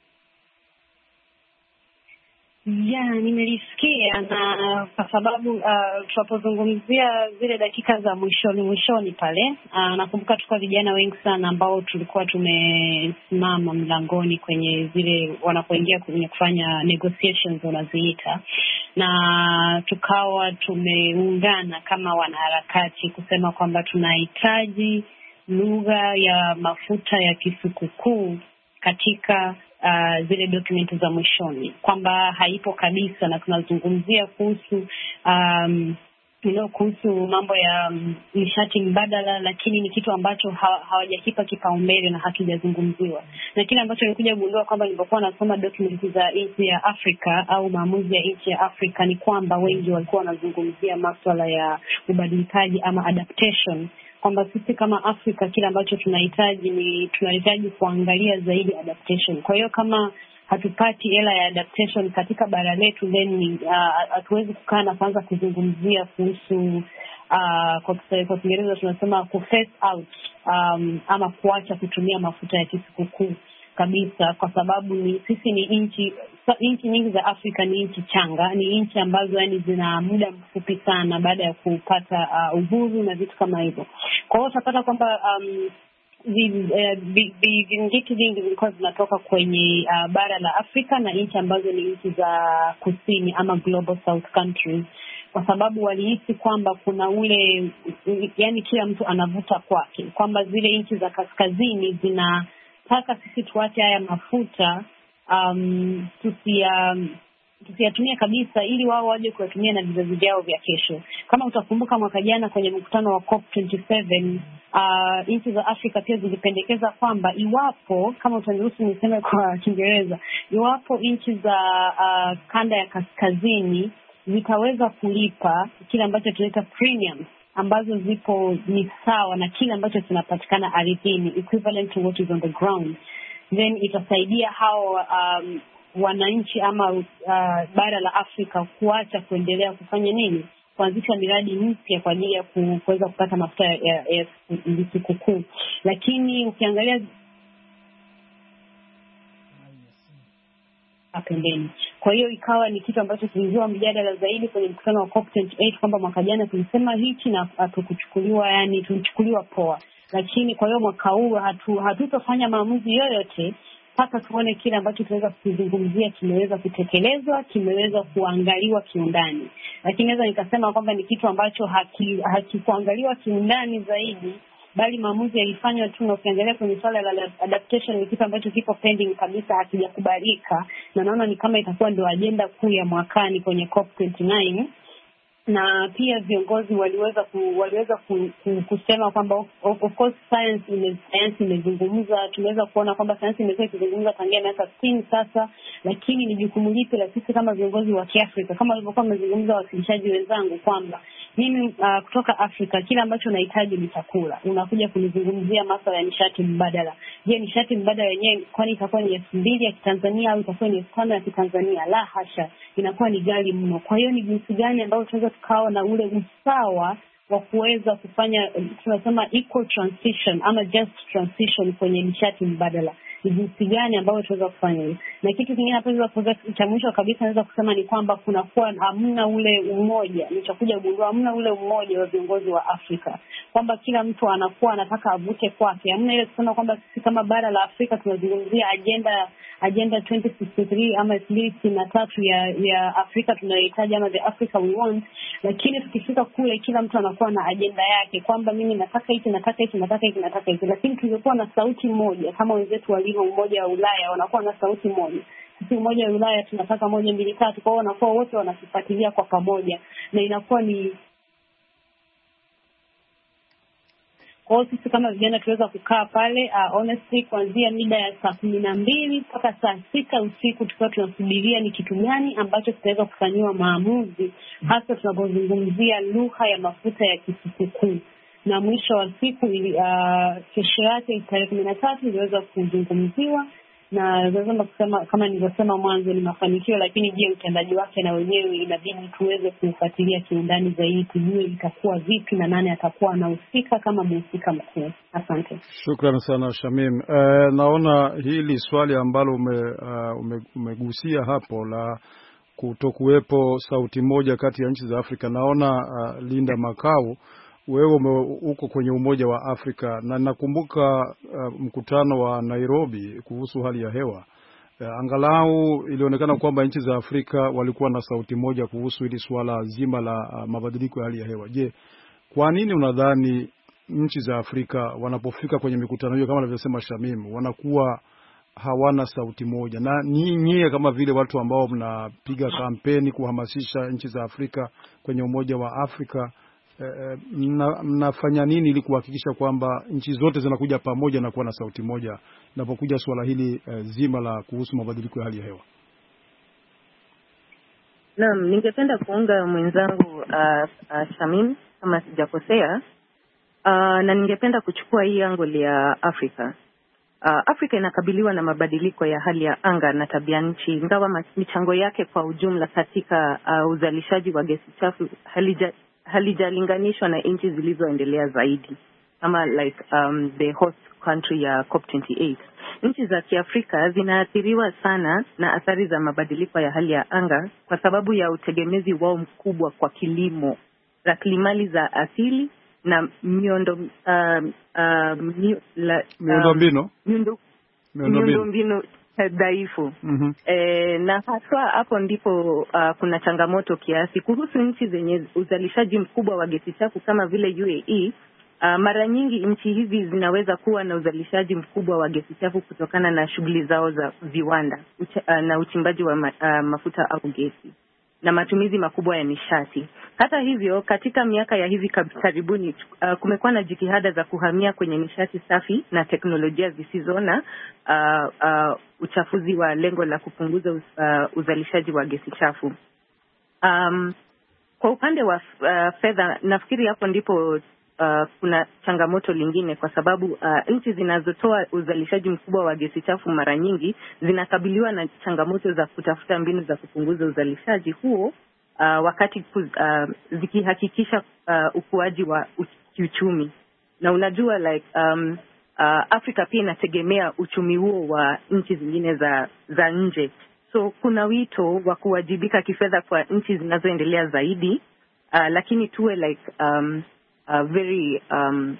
D: Ya, nimelisikia, na kwa sababu uh, tunapozungumzia zile dakika za mwishoni mwishoni pale, uh, nakumbuka tuko vijana wengi sana ambao tulikuwa tumesimama mlangoni kwenye zile wanapoingia kwenye kufanya negotiations wanaziita, na tukawa tumeungana kama wanaharakati kusema kwamba tunahitaji lugha ya mafuta ya kisukukuu katika Uh, zile dokumenti za mwishoni, kwamba haipo kabisa, na tunazungumzia kuhusu um, you know, kuhusu mambo ya um, nishati mbadala, lakini ni kitu ambacho ha, hawajakipa kipaumbele na hakijazungumziwa. Na kile ambacho nilikuja kugundua kwamba nilipokuwa nasoma dokumenti za nchi ya Afrika au maamuzi ya nchi ya Afrika ni kwamba wengi walikuwa wanazungumzia masuala ya ubadilikaji ama adaptation, kwamba sisi kama Afrika kile ambacho tunahitaji ni tunahitaji kuangalia zaidi adaptation. Kwa hiyo kama hatupati hela ya adaptation katika bara letu, then hatuwezi uh, kukaa na kwanza kuzungumzia kuhusu uh, kwa Kiingereza tunasema ku phase out um, ama kuacha kutumia mafuta ya kisukukuu kabisa, kwa sababu ni sisi ni nchi nchi nyingi za Afrika ni nchi changa, ni nchi ambazo yani zina muda mfupi sana baada ya kupata uh, uhuru na vitu kama hivyo. Kwa hiyo utapata kwamba um, vingiti vingi vilikuwa zinatoka kwenye uh, bara la Afrika na nchi ambazo ni nchi za kusini ama global south countries, kwa sababu walihisi kwamba kuna ule, yani kila mtu anavuta kwake, kwamba zile nchi za kaskazini zinataka sisi tuache haya mafuta um, tusia tusiyatumie kabisa, ili wao waje kuyatumia na vizazi vyao vya kesho. Kama utakumbuka mwaka jana kwenye mkutano wa COP twenty seven, uh, nchi za Afrika pia zilipendekeza kwamba iwapo, kama utaniruhusu niseme kwa Kiingereza, iwapo nchi za uh, kanda ya kaskazini zitaweza kulipa kile ambacho tunaita premium, ambazo zipo ni sawa na kile ambacho kinapatikana ardhini, equivalent to what is on the ground, then itasaidia hao um, wananchi ama uh, bara la Afrika kuacha kuendelea kufanya nini, kuanzisha miradi mpya kwa ajili ya kuweza kupata mafuta ya, ya, ya sikukuu. Lakini ukiangalia pembeni, kwa hiyo ikawa ni kitu ambacho kilizua mjadala zaidi kwenye mkutano wa COP twenty eight, kwamba mwaka jana tulisema hichi na hatukuchukuliwa, yani tulichukuliwa poa. Lakini kwa hiyo mwaka huu hatu hatutofanya maamuzi yoyote mpaka tuone kile ambacho tunaweza kuzungumzia kimeweza kutekelezwa, kimeweza kuangaliwa kiundani. Lakini naweza nikasema kwamba ni kitu ambacho hakikuangaliwa haki kiundani zaidi, bali maamuzi yalifanywa tu, na ukiangalia kwenye swala la adaptation ni kitu ambacho kiko pending kabisa, hakijakubalika, na naona ni kama itakuwa ndio agenda kuu ya mwakani kwenye COP twenty nine. Na pia viongozi waliweza ku, waliweza ku, ku, kusema kwamba of, of course science ime science imezungumza, tumeweza kuona kwamba science imekuwa ikizungumza tangia miaka sitini sasa, lakini ni jukumu lipi la sisi kama viongozi wa Kiafrika, kama walivyokuwa wamezungumza wasilishaji wenzangu kwamba mimi uh, kutoka Afrika kila ambacho nahitaji ni chakula, unakuja kunizungumzia masuala ya nishati mbadala. Je, nishati mbadala yenyewe kwani itakuwa ni elfu mbili ya Kitanzania au itakuwa ni elfu tano ya Kitanzania? La hasha, inakuwa ni ghali mno. Kwa hiyo ni jinsi gani ambao tunaweza tukawa na ule usawa wa kuweza kufanya tunasema equal transition ama just transition kwenye nishati mbadala? Ni jinsi gani ambao tunaweza kufanya hiyo? Na kitu kingine hapo za cha mwisho kabisa naweza kusema ni kwamba kuna kuwa hamna ule umoja, nilichokuja kugundua hamna ule umoja wa viongozi wa Afrika, kwamba kila mtu anakuwa anataka avute kwake. Hamna ile kusema kwamba sisi kama bara la Afrika tunazungumzia agenda agenda twenty sixty-three ama at least na tatu ya ya Afrika tunayohitaji ama the Africa we want, lakini tukifika kule kila mtu anakuwa na agenda yake, kwamba mimi nataka hiki, nataka hiki, nataka hiki, nataka hiki. Lakini tungekuwa na sauti moja kama wenzetu walivyo umoja wa Ulaya wanakuwa na sauti moja. Sisi umoja wa Ulaya tunataka moja mbili tatu, kwa hiyo wanakuwa wote wanasifuatilia kwa pamoja, na inakuwa ni kwa hiyo sisi kama vijana tuweza kukaa pale uh, honestly kuanzia mida ya saa kumi na mbili mpaka saa sita usiku tukiwa tunasubiria ni kitu gani ambacho tutaweza kufanyiwa maamuzi, hasa tunapozungumzia lugha ya mafuta ya kisikukuu. Na mwisho wa siku uh, kesho yake tarehe kumi na tatu iliweza kuzungumziwa, na naweza kusema kama nilivyosema mwanzo ni mafanikio, lakini je, utendaji wake na wenyewe inabidi tuweze kufuatilia kiundani zaidi, tujue itakuwa vipi na nani atakuwa anahusika kama mhusika mkuu. Asante.
B: Shukrani sana Shamim. Eh, naona hili swali ambalo ume, uh, ume, umegusia hapo la kutokuwepo sauti moja kati ya nchi za Afrika. Naona uh, Linda Makau, wewe uko kwenye Umoja wa Afrika, na nakumbuka uh, mkutano wa Nairobi kuhusu hali ya hewa. Uh, angalau ilionekana kwamba nchi za Afrika walikuwa na sauti moja kuhusu hili swala zima la uh, mabadiliko ya hali ya hewa. Je, kwa nini unadhani nchi za Afrika wanapofika kwenye mikutano hiyo kama alivyosema Shamim wanakuwa hawana sauti moja? Na nyinyi kama vile watu ambao mnapiga kampeni kuhamasisha nchi za Afrika kwenye Umoja wa Afrika, Eh, mna, mnafanya nini ili kuhakikisha kwamba nchi zote zinakuja pamoja na kuwa na sauti moja linapokuja swala hili eh, zima la kuhusu mabadiliko ya hali ya hewa?
G: Naam, ningependa kuunga mwenzangu uh, uh, Shamim kama sijakosea, uh, na ningependa kuchukua hii angle ya Afrika. Uh, Afrika inakabiliwa na mabadiliko ya hali ya anga na tabia nchi, ingawa michango yake kwa ujumla katika uh, uzalishaji wa gesi chafu halija halijalinganishwa na nchi zilizoendelea zaidi kama like um, the host country ya COP twenty eight. Nchi za Kiafrika zinaathiriwa sana na athari za mabadiliko ya hali ya anga kwa sababu ya utegemezi wao mkubwa kwa kilimo, rasilimali za asili na miundo um, um,
B: miundo mbinu
G: miundo miundo mbinu dhaifu. Mm-hmm. E, na haswa hapo ndipo uh, kuna changamoto kiasi kuhusu nchi zenye uzalishaji mkubwa wa gesi chafu kama vile U A E. Uh, mara nyingi nchi hizi zinaweza kuwa na uzalishaji mkubwa wa gesi chafu kutokana na shughuli zao za viwanda ucha, uh, na uchimbaji wa ma, uh, mafuta au gesi na matumizi makubwa ya nishati. Hata hivyo, katika miaka ya hivi karibuni uh, kumekuwa na jitihada za kuhamia kwenye nishati safi na teknolojia zisizo na uh, uh, uchafuzi wa lengo la kupunguza uh, uzalishaji wa gesi chafu. Um, kwa upande wa uh, fedha, nafikiri hapo ndipo Uh, kuna changamoto lingine, kwa sababu uh, nchi zinazotoa uzalishaji mkubwa wa gesi chafu mara nyingi zinakabiliwa na changamoto za kutafuta mbinu za kupunguza uzalishaji huo uh, wakati uh, zikihakikisha uh, ukuaji wa kiuchumi. Na unajua like um, uh, Afrika pia inategemea uchumi huo wa nchi zingine za za nje. So kuna wito wa kuwajibika kifedha kwa nchi zinazoendelea zaidi, uh, lakini tuwe like um, Uh, very um,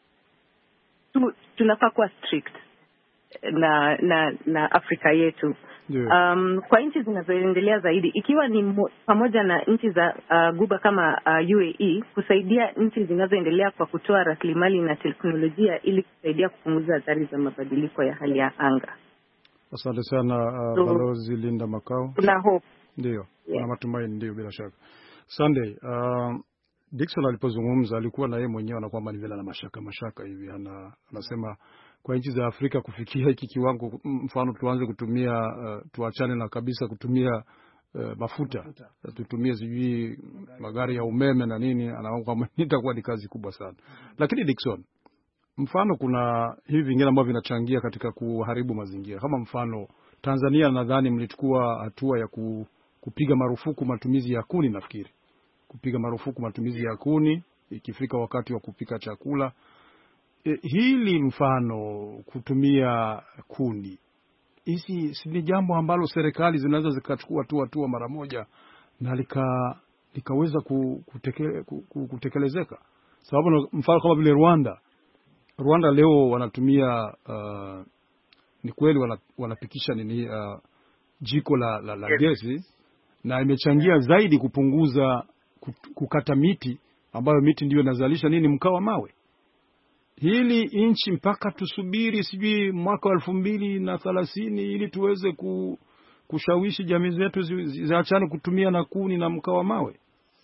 G: tu, tunafaa kuwa strict na na na Afrika yetu. Yeah. Um, kwa nchi zinazoendelea zaidi, ikiwa ni mo, pamoja na nchi za uh, Guba kama uh, U A E, kusaidia nchi zinazoendelea kwa kutoa rasilimali na teknolojia ili kusaidia kupunguza athari za mabadiliko ya hali ya anga.
B: Asante sana uh, so, Balozi Linda Makau.
G: Tuna hope.
B: Ndio. Yeah. Kuna matumaini, ndio, bila shaka. Sunday, uh, Dickson alipozungumza alikuwa na yeye mwenyewe na kwamba ni vile na mashaka mashaka hivi, ana anasema kwa nchi za Afrika kufikia hiki kiwango, mfano tuanze kutumia uh, tuachane na kabisa kutumia uh, mafuta, mafuta. Tutumie sijui magari ya umeme na nini, anaona kwamba itakuwa ni kazi kubwa sana. Lakini Dickson, mfano kuna hivi vingine ambavyo vinachangia katika kuharibu mazingira. Kama mfano Tanzania, nadhani mlichukua hatua ya ku, kupiga marufuku matumizi ya kuni, nafikiri kupiga marufuku matumizi ya kuni ikifika wakati wa kupika chakula. E, hili mfano kutumia kuni, hizi si ni jambo ambalo serikali zinaweza zikachukua tu hatua mara moja na lika likaweza kuteke, kutekelezeka? Sababu mfano kama vile Rwanda, Rwanda leo wanatumia uh, ni kweli wanapikisha nini uh, jiko la la, la gesi, na imechangia zaidi kupunguza kukata miti ambayo miti ndiyo inazalisha nini, mkaa wa mawe. Hili inchi mpaka tusubiri sijui mwaka wa elfu mbili na thelathini ili tuweze kushawishi jamii zetu ziachane kutumia na kuni na mkaa wa mawe.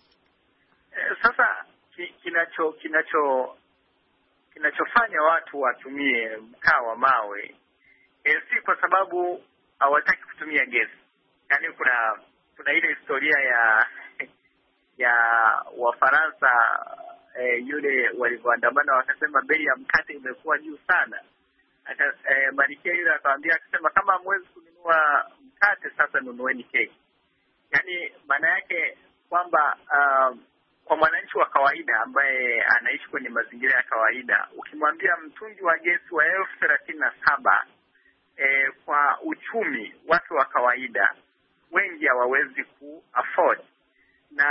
E: Sasa kinacho kinacho kinachofanya watu watumie mkaa wa mawe e, si kwa sababu hawataki kutumia gesi. Yaani kuna kuna ile historia ya ya Wafaransa eh, yule walivyoandamana wakasema bei ya mkate imekuwa juu sana. Aka eh, Malkia yule akamwambia akasema kama hamwezi kununua mkate sasa nunueni keki. Yaani maana yake kwamba uh, kwa mwananchi wa kawaida ambaye anaishi kwenye mazingira ya kawaida, ukimwambia mtungi wa gesi wa elfu thelathini na saba eh, kwa uchumi watu wa kawaida wengi hawawezi ku afford. Na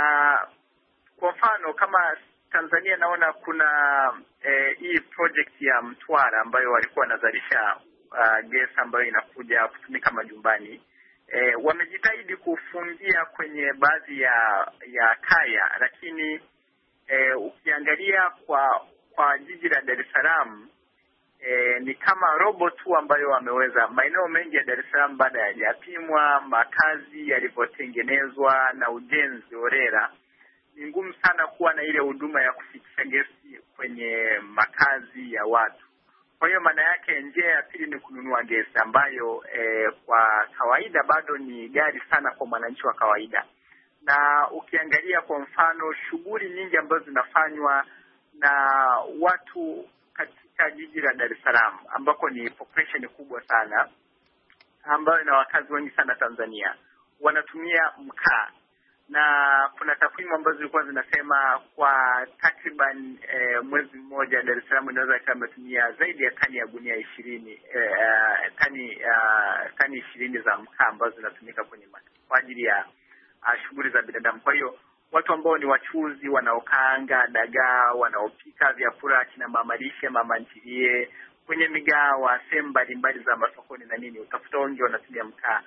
E: kwa mfano kama Tanzania, naona kuna eh, hii project ya Mtwara ambayo walikuwa wanazalisha uh, gesi ambayo inakuja kutumika majumbani. Eh, wamejitahidi kufungia kwenye baadhi ya ya kaya, lakini eh, ukiangalia kwa kwa jiji la Dar es Salaam eh, ni kama robo tu ambayo wameweza. Maeneo mengi ya Dar es Salaam baada hayajapimwa, makazi yalivyotengenezwa na ujenzi orera, ni ngumu sana kuwa na ile huduma ya kufikisha gesi kwenye makazi ya watu. Kwa hiyo maana yake njia ya pili ni kununua gesi ambayo eh, kwa kawaida bado ni gari sana kwa mwananchi wa kawaida. Na ukiangalia kwa mfano shughuli nyingi ambazo zinafanywa na watu katika jiji la Dar es Salaam ambako ni population kubwa sana ambayo ina wakazi wengi sana Tanzania, wanatumia mkaa. Na kuna takwimu ambazo zilikuwa zinasema kwa takriban e, mwezi mmoja Dar es Salaam inaweza kutumia zaidi ya tani ya gunia ishirini e, tani uh, tani ishirini za mkaa ambazo zinatumika kwenye kwa ajili ya uh, shughuli za binadamu. Kwa hiyo watu ambao ni wachuzi, wanaokaanga dagaa, wanaopika vyakula, kina mama lishe, mama ntilie, kwenye migawa, sehemu mbalimbali za masokoni na nini, utafuta wengi wanatumia mkaa.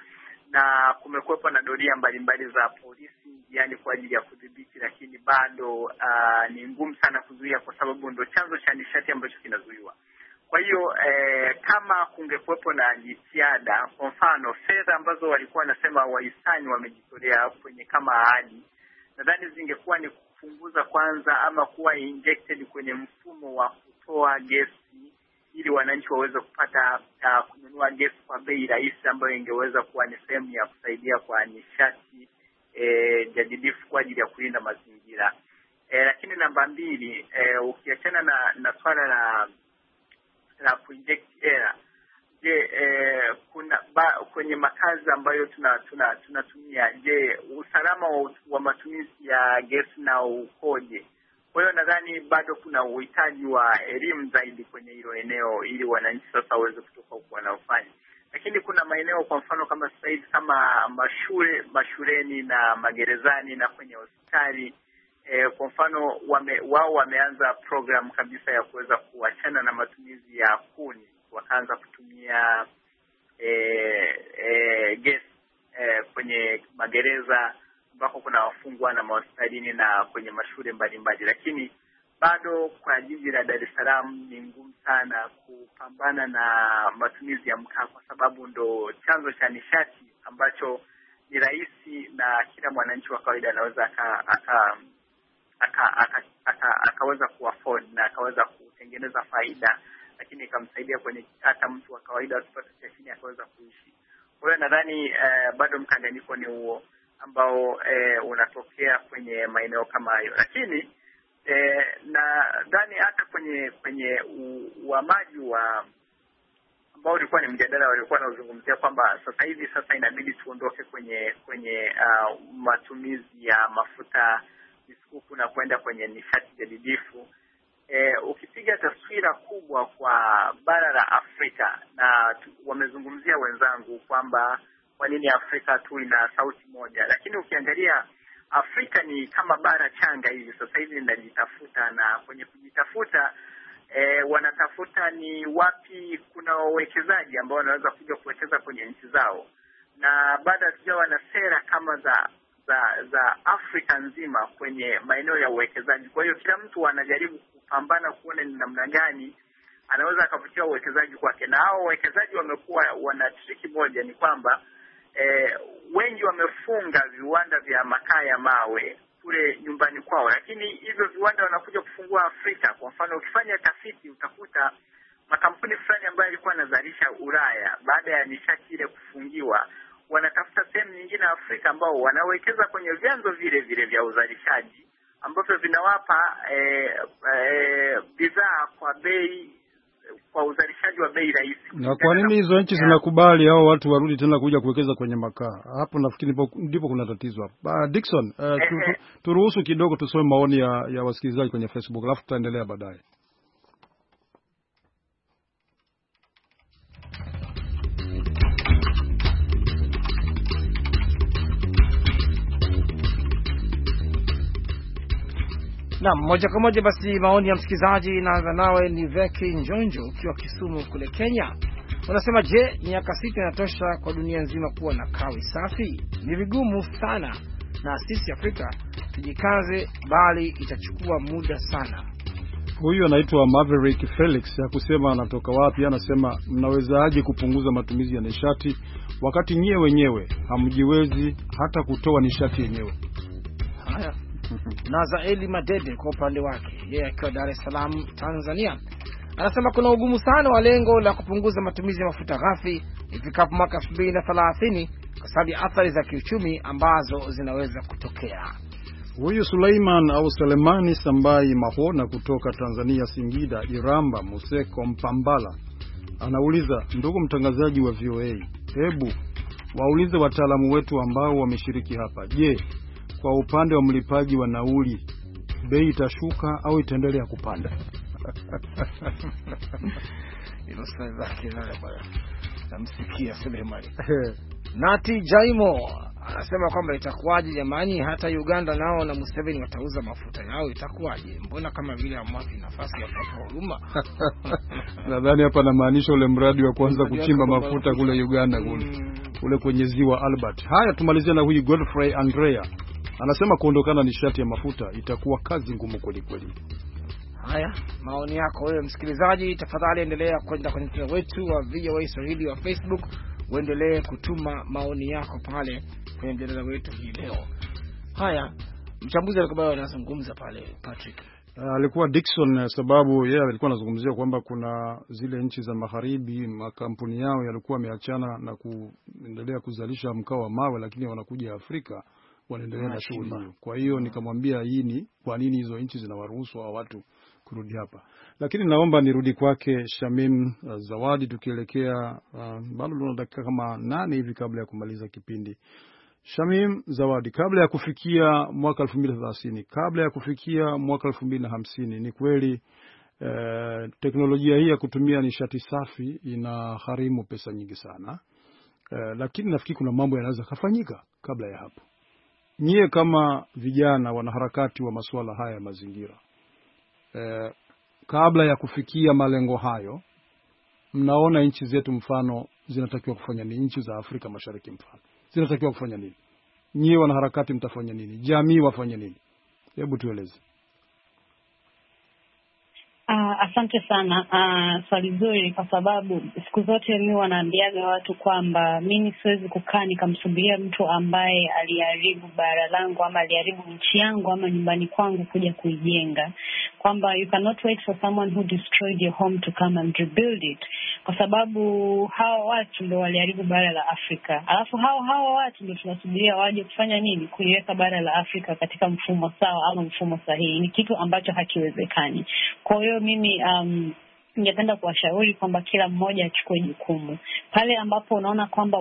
E: na kumekuwepo na doria mbalimbali za polisi yani kwa ajili ya kudhibiti, lakini bado uh, ni ngumu sana kuzuia kwa sababu ndo chanzo cha nishati ambacho kinazuiwa. Kwa hiyo eh, kama kungekuwepo na jitihada, kwa mfano fedha ambazo walikuwa wanasema wahisani wamejitolea kwenye kama ahadi, nadhani zingekuwa ni kupunguza kwanza ama kuwa injected kwenye mfumo wa kutoa gesi ili wananchi waweze kupata uh, kununua gesi kwa bei rahisi ambayo ingeweza kuwa ni sehemu ya kusaidia kwa nishati eh, jadidifu kwa ajili ya kulinda mazingira. Eh, lakini namba mbili, eh, ukiachana na, na swala la na kuinject air, je eh, kuna ba, kwenye makazi ambayo tuna tuna tunatumia, je usalama wa, wa matumizi ya gesi na ukoje? Kwa hiyo nadhani bado kuna uhitaji wa elimu zaidi kwenye hilo eneo ili wananchi sasa waweze kutoka huko wanaofanya. Lakini kuna maeneo kwa mfano kama sasa hivi kama mashule mashuleni na magerezani na kwenye hospitali, E, kwa mfano wame, wao wameanza program kabisa ya kuweza kuachana na matumizi ya kuni, wakaanza kutumia e, e, gesi e, kwenye magereza ambako kuna wafungwa na mahospitalini na kwenye mashule mbalimbali. Lakini bado kwa jiji la Dar es Salaam ni ngumu sana kupambana na matumizi ya mkaa kwa sababu ndo chanzo cha nishati ambacho ni rahisi na kila mwananchi wa kawaida anaweza aka, aka aka aka akaweza aka kuafford na akaweza kutengeneza faida, lakini ikamsaidia kwenye hata mtu wa kawaida wa kipato cha chini akaweza kuishi. Kwa hiyo nadhani eh, bado mkanganyiko ni huo ambao eh, unatokea kwenye maeneo kama hayo. Lakini eh, nadhani hata kwenye kwenye uhamaji wa ambao ulikuwa ni mjadala walikuwa wanazungumzia kwamba sasa hivi sasa inabidi tuondoke kwenye kwenye uh, matumizi ya mafuta misukuku na kwenda kwenye nishati jadidifu. E, ukipiga taswira kubwa kwa bara la Afrika, na wamezungumzia wenzangu kwamba kwa nini Afrika tu ina sauti moja, lakini ukiangalia Afrika ni kama bara changa hivi sasa hivi linajitafuta, na kwenye kujitafuta e, wanatafuta ni wapi kuna wawekezaji ambao wanaweza kuja kuwekeza kwenye nchi zao, na baada hatujawa na sera kama za za za Afrika nzima kwenye maeneo ya uwekezaji. Kwa hiyo kila mtu anajaribu kupambana kuona ni namna gani anaweza akavutia uwekezaji kwake, na hao wawekezaji wamekuwa wana triki moja, ni kwamba e, wengi wamefunga viwanda vya makaa ya mawe kule nyumbani kwao, lakini hivyo viwanda wanakuja kufungua Afrika. Kwa mfano ukifanya tafiti utakuta makampuni fulani ambayo yalikuwa yanazalisha Ulaya, baada ya nishati ile kufungiwa, wanatafuta sehemu nyingine Afrika ambao wanawekeza kwenye vyanzo vile vile vya uzalishaji ambavyo vinawapa eh, eh, bidhaa kwa bei, kwa uzalishaji wa bei rahisi.
B: Na kwa nini hizo nchi zinakubali hao watu warudi tena kuja kuwekeza kwenye makaa? Hapo nafikiri ndipo kuna tatizo hapo. Uh, Dickson, uh, tu, tu, turuhusu kidogo tusome maoni ya, ya wasikilizaji kwenye Facebook, alafu tutaendelea baadaye.
C: Na moja kwa moja basi maoni ya msikilizaji, naanza nawe ni Veki Njonjo ukiwa Kisumu kule Kenya. Unasema, je, miaka sita inatosha kwa dunia nzima kuwa na kawi safi? Ni vigumu sana, na sisi Afrika tujikaze, bali itachukua muda sana.
B: Huyu anaitwa Maverick Felix, ya kusema anatoka wapi, anasema mnawezaje kupunguza matumizi ya nishati wakati nyie wenyewe hamjiwezi hata kutoa nishati yenyewe?
C: Haya. Nazaeli Madede kwa upande wake, yeye akiwa Dar es Salaam Tanzania, anasema kuna ugumu sana wa lengo la kupunguza matumizi ya mafuta ghafi ifikapo mwaka elfu mbili na thelathini kwa sababu ya athari za kiuchumi ambazo zinaweza kutokea.
B: Huyu Suleiman au Selemani Sambai Mahona kutoka Tanzania, Singida, Iramba, Museko, Mpambala, anauliza, ndugu mtangazaji wa V O A, hebu waulize wataalamu wetu ambao wameshiriki hapa, je, kwa upande wa mlipaji wa nauli bei itashuka au itaendelea kupanda?
C: Hilo swali lake nalo bwana. Namsikia Suleiman. Nati Jaimo anasema kwamba itakuwaje jamani, hata Uganda nao na Museveni watauza mafuta yao, itakuwaje? Mbona kama vile amwapi nafasi ya kutoa huruma?
B: Nadhani hapa anamaanisha ule mradi wa kwanza kuchimba mafuta kule Uganda kule. Mm. Kule kwenye ziwa Albert. Haya, tumalizia na huyu Godfrey Andrea. Anasema kuondokana nishati ya mafuta itakuwa kazi ngumu kweli kweli.
C: Haya, maoni yako wewe msikilizaji, tafadhali endelea kwenda kwenye mtandao wetu wa V O A Swahili wa Facebook, uendelee kutuma maoni yako pale kwenye mtandao wetu hii leo. Haya, mchambuzi alikuwa anazungumza pale Patrick.
B: Alikuwa uh, Dickson, sababu yeye yeah, alikuwa anazungumzia kwamba kuna zile nchi za magharibi makampuni yao yalikuwa yameachana na kuendelea kuzalisha mkaa wa mawe, lakini wanakuja Afrika wanaendelea na shughuli hiyo. Kwa hiyo nikamwambia hii ni kwa nini hizo nchi zinawaruhusu hao watu kurudi hapa. Lakini naomba nirudi kwake Shamim uh, Zawadi, tukielekea uh, bado tuna dakika kama nane hivi kabla ya kumaliza kipindi. Shamim Zawadi, kabla ya kufikia mwaka elfu mbili thelathini, kabla ya kufikia mwaka elfu mbili hamsini, ni kweli uh, teknolojia hii ya kutumia nishati safi inagharimu pesa nyingi sana. Uh, lakini nafikiri kuna mambo yanaweza kufanyika kabla ya hapo. Nyie kama vijana wanaharakati wa masuala haya ya mazingira, eh, kabla ya kufikia malengo hayo, mnaona nchi zetu mfano zinatakiwa kufanya nini? Nchi za Afrika Mashariki mfano zinatakiwa kufanya nini? Nyie wanaharakati mtafanya nini? Jamii wafanye nini? Hebu tueleze.
D: Uh, asante sana. Uh, swali zuri, kwa sababu siku zote mimi wanaambiaga watu kwamba mimi siwezi kukaa nikamsubiria mtu ambaye aliharibu bara langu ama aliharibu nchi yangu ama nyumbani kwangu kuja kuijenga, kwamba you cannot wait for someone who destroyed your home to come and rebuild it, kwa sababu hao watu ndio waliharibu bara la Afrika. Alafu hao hao watu ndio tunasubiria waje kufanya nini? Kuiweka bara la Afrika katika mfumo sawa ama mfumo sahihi. Ni kitu ambacho hakiwezekani. Kwa hiyo mimi um, ningependa kuwashauri kwamba kila mmoja achukue jukumu. Pale ambapo unaona kwamba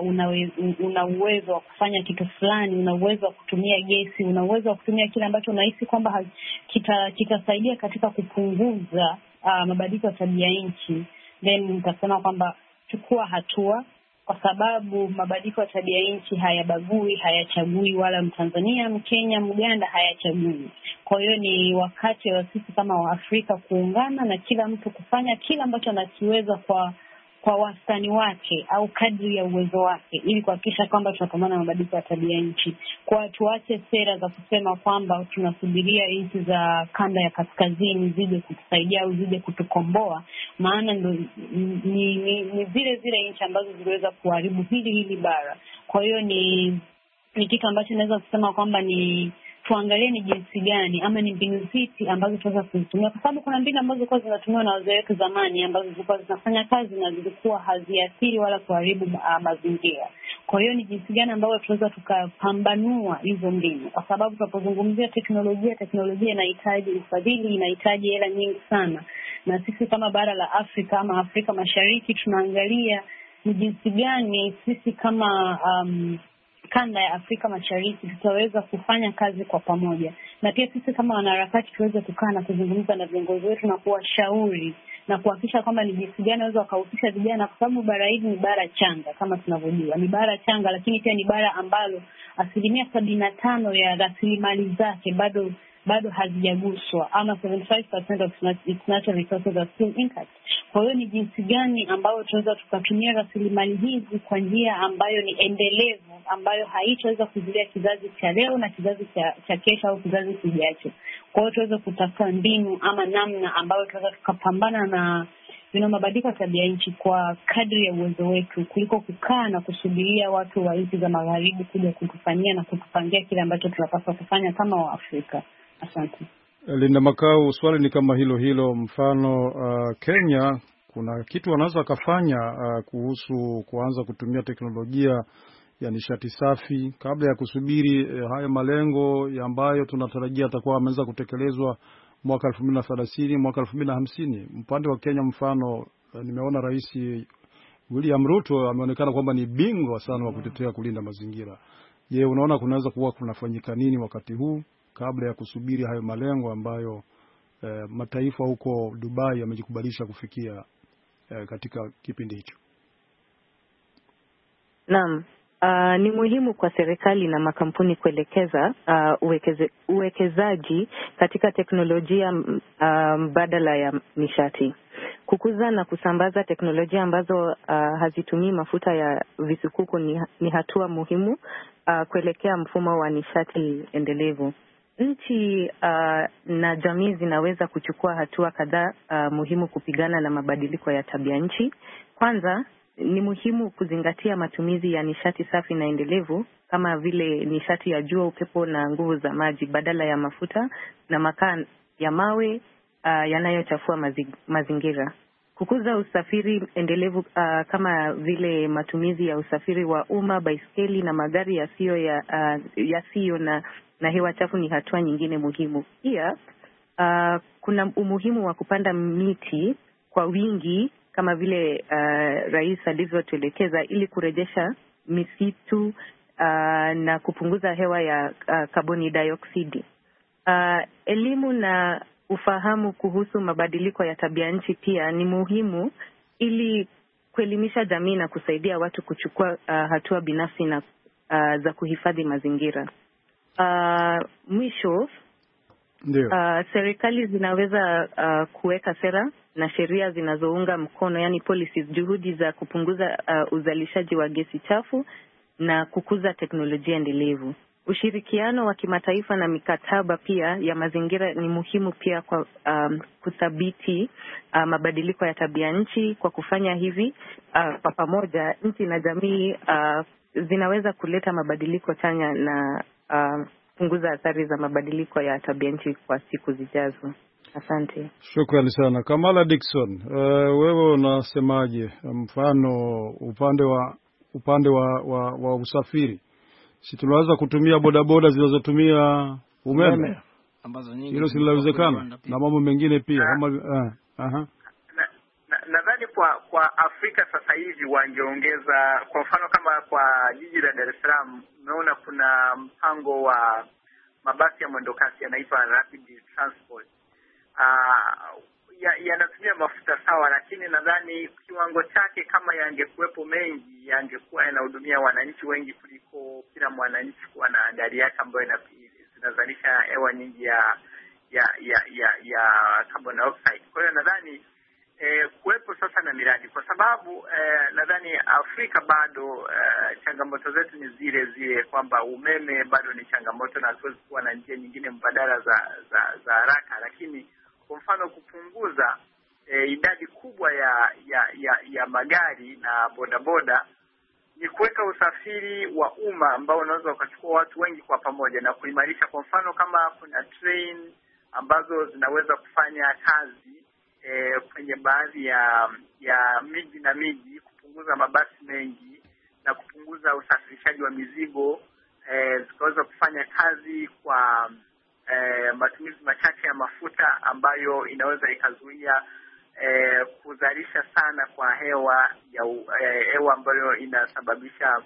D: una uwezo wa kufanya kitu fulani, una uwezo wa kutumia gesi, una uwezo wa kutumia kile ambacho unahisi kwamba kita kitasaidia katika kupunguza uh, mabadiliko ya tabia nchi, then nitasema kwamba chukua hatua, kwa sababu mabadiliko ya tabia nchi hayabagui, hayachagui, wala Mtanzania, Mkenya, Mganda hayachagui. Kwa hiyo ni wakati wa sisi kama Waafrika kuungana na kila mtu kufanya kila ambacho anakiweza kwa kwa wastani wake au kadri ya uwezo wake, ili kuhakikisha kwamba tunapambana na mabadiliko ya tabia nchi. Kwa tuache sera za kusema kwamba tunasubiria nchi za kanda ya kaskazini zije kutusaidia au zije kutukomboa, maana ndo ni, ni, ni zile zile nchi ambazo ziliweza kuharibu hili hili bara. Kwa hiyo ni ni kitu ambacho naweza kusema kwamba ni tuangalie ni jinsi gani ama ni mbinu zipi ambazo tunaweza kuzitumia, kwa sababu kuna mbinu ambazo zilikuwa zinatumiwa na wazee wetu zamani ambazo zilikuwa zinafanya kazi na zilikuwa haziathiri wala kuharibu uh, mazingira. Kwa hiyo ni jinsi gani ambayo tunaweza tukapambanua hizo mbinu, kwa sababu tunapozungumzia teknolojia, teknolojia inahitaji ufadhili, inahitaji hela nyingi sana, na sisi kama bara la Afrika ama Afrika Mashariki tunaangalia ni jinsi gani sisi kama um, kanda ya Afrika Mashariki tutaweza kufanya kazi kwa pamoja, na pia sisi kama wanaharakati tuweze kukaa na kuzungumza na viongozi wetu na kuwashauri na kuhakikisha kwamba ni jinsi gani waweza wakahusisha vijana, kwa sababu bara hili ni bara changa kama tunavyojua. Ni bara changa, lakini pia ni bara ambalo asilimia sabini na tano ya rasilimali zake bado bado hazijaguswa, ama seventy-five percent of its natural resources are still intact. Kwa hiyo ni jinsi gani ambayo tunaweza tukatumia rasilimali hizi kwa njia ambayo ni endelevu, ambayo haitaweza kuzuia kizazi cha leo na kizazi cha, cha kesho au kizazi kijacho. Kwa hiyo tuweze kutafuta mbinu ama namna ambayo tunaweza tukapambana na vina mabadiliko ya tabia nchi kwa kadri ya uwezo wetu, kuliko kukaa na kusubiria watu wa nchi za magharibi kuja kutufanyia na kutupangia kile ambacho tunapaswa kufanya kama Waafrika. Asante.
B: Linda Makau, swali ni kama hilo hilo. Mfano uh, Kenya kuna kitu wanaweza kufanya uh, kuhusu kuanza kutumia teknolojia ya nishati safi kabla ya kusubiri uh, haya malengo ambayo tunatarajia atakuwa ameweza kutekelezwa mwaka elfu mbili na thelathini, mwaka elfu mbili na hamsini. Mpande wa Kenya mfano uh, nimeona Rais William Ruto ameonekana kwamba ni bingwa sana wa kutetea kulinda mazingira. Je, unaona kunaweza kuwa kunafanyika nini wakati huu kabla ya kusubiri hayo malengo ambayo eh, mataifa huko Dubai yamejikubalisha kufikia eh, katika kipindi hicho?
G: Naam. Uh, ni muhimu kwa serikali na makampuni kuelekeza uh, uwekeze, uwekezaji katika teknolojia uh, mbadala ya nishati, kukuza na kusambaza teknolojia ambazo uh, hazitumii mafuta ya visukuku ni, ni hatua muhimu uh, kuelekea mfumo wa nishati endelevu. Nchi uh, na jamii zinaweza kuchukua hatua kadhaa uh, muhimu kupigana na mabadiliko ya tabia nchi. Kwanza, ni muhimu kuzingatia matumizi ya nishati safi na endelevu kama vile nishati ya jua, upepo na nguvu za maji badala ya mafuta na makaa ya mawe uh, yanayochafua mazi, mazingira. Kukuza usafiri endelevu uh, kama vile matumizi ya usafiri wa umma, baiskeli na magari yasiyo ya uh, yasiyo na na hewa chafu ni hatua nyingine muhimu. Pia uh, kuna umuhimu wa kupanda miti kwa wingi kama vile uh, rais alivyotuelekeza ili kurejesha misitu uh, na kupunguza hewa ya uh, kaboni dioksidi. Uh, elimu na ufahamu kuhusu mabadiliko ya tabia nchi pia ni muhimu ili kuelimisha jamii na kusaidia watu kuchukua uh, hatua binafsi na uh, za kuhifadhi mazingira. Uh, mwisho,
B: ndio
G: uh, serikali zinaweza uh, kuweka sera na sheria zinazounga mkono, yani policies, juhudi za kupunguza uh, uzalishaji wa gesi chafu na kukuza teknolojia endelevu. Ushirikiano wa kimataifa na mikataba pia ya mazingira ni muhimu pia kwa um, kudhibiti uh, mabadiliko ya tabia nchi. Kwa kufanya hivi uh, kwa pamoja, nchi na jamii uh, zinaweza kuleta mabadiliko chanya na uh, punguza athari za mabadiliko ya tabia nchi kwa siku zijazo. Asante.
B: Shukrani sana. Kamala Dickson, uh, wewe unasemaje? Mfano upande wa upande wa, wa, wa usafiri, si tunaweza kutumia bodaboda zinazotumia umeme
C: ambazo nyingi,
B: hilo silawezekana na mambo mengine pia kama uh, aha
E: nadhani na, kwa kwa Afrika sasa hivi wangeongeza, kwa mfano kama kwa jiji la Dar es Salaam umeona kuna mpango wa mabasi ya mwendokasi yanaitwa rapid transport. Uh, yanatumia ya mafuta sawa, lakini nadhani kiwango chake kama yangekuwepo mengi yangekuwa yanahudumia wananchi wengi kuliko kila mwananchi kuwa na gari yake ambayo zinazalisha hewa nyingi ya ya ya ya, ya carbon dioxide. Kwa hiyo nadhani eh, kuwepo sasa na miradi, kwa sababu eh, nadhani Afrika bado eh, changamoto zetu ni zile zile, kwamba umeme bado ni changamoto na hatuwezi kuwa na njia nyingine mbadala za za, za haraka. Lakini kwa mfano kupunguza e, idadi kubwa ya ya ya, ya magari na bodaboda ni kuweka usafiri wa umma ambao unaweza ukachukua watu wengi kwa pamoja na kuimarisha. Kwa mfano kama kuna train ambazo zinaweza kufanya kazi e, kwenye baadhi ya ya miji na miji, kupunguza mabasi mengi na kupunguza usafirishaji wa mizigo, e, zikaweza kufanya kazi kwa E, matumizi machache ya mafuta ambayo inaweza ikazuia e, kuzalisha sana kwa hewa ya e, hewa ambayo inasababisha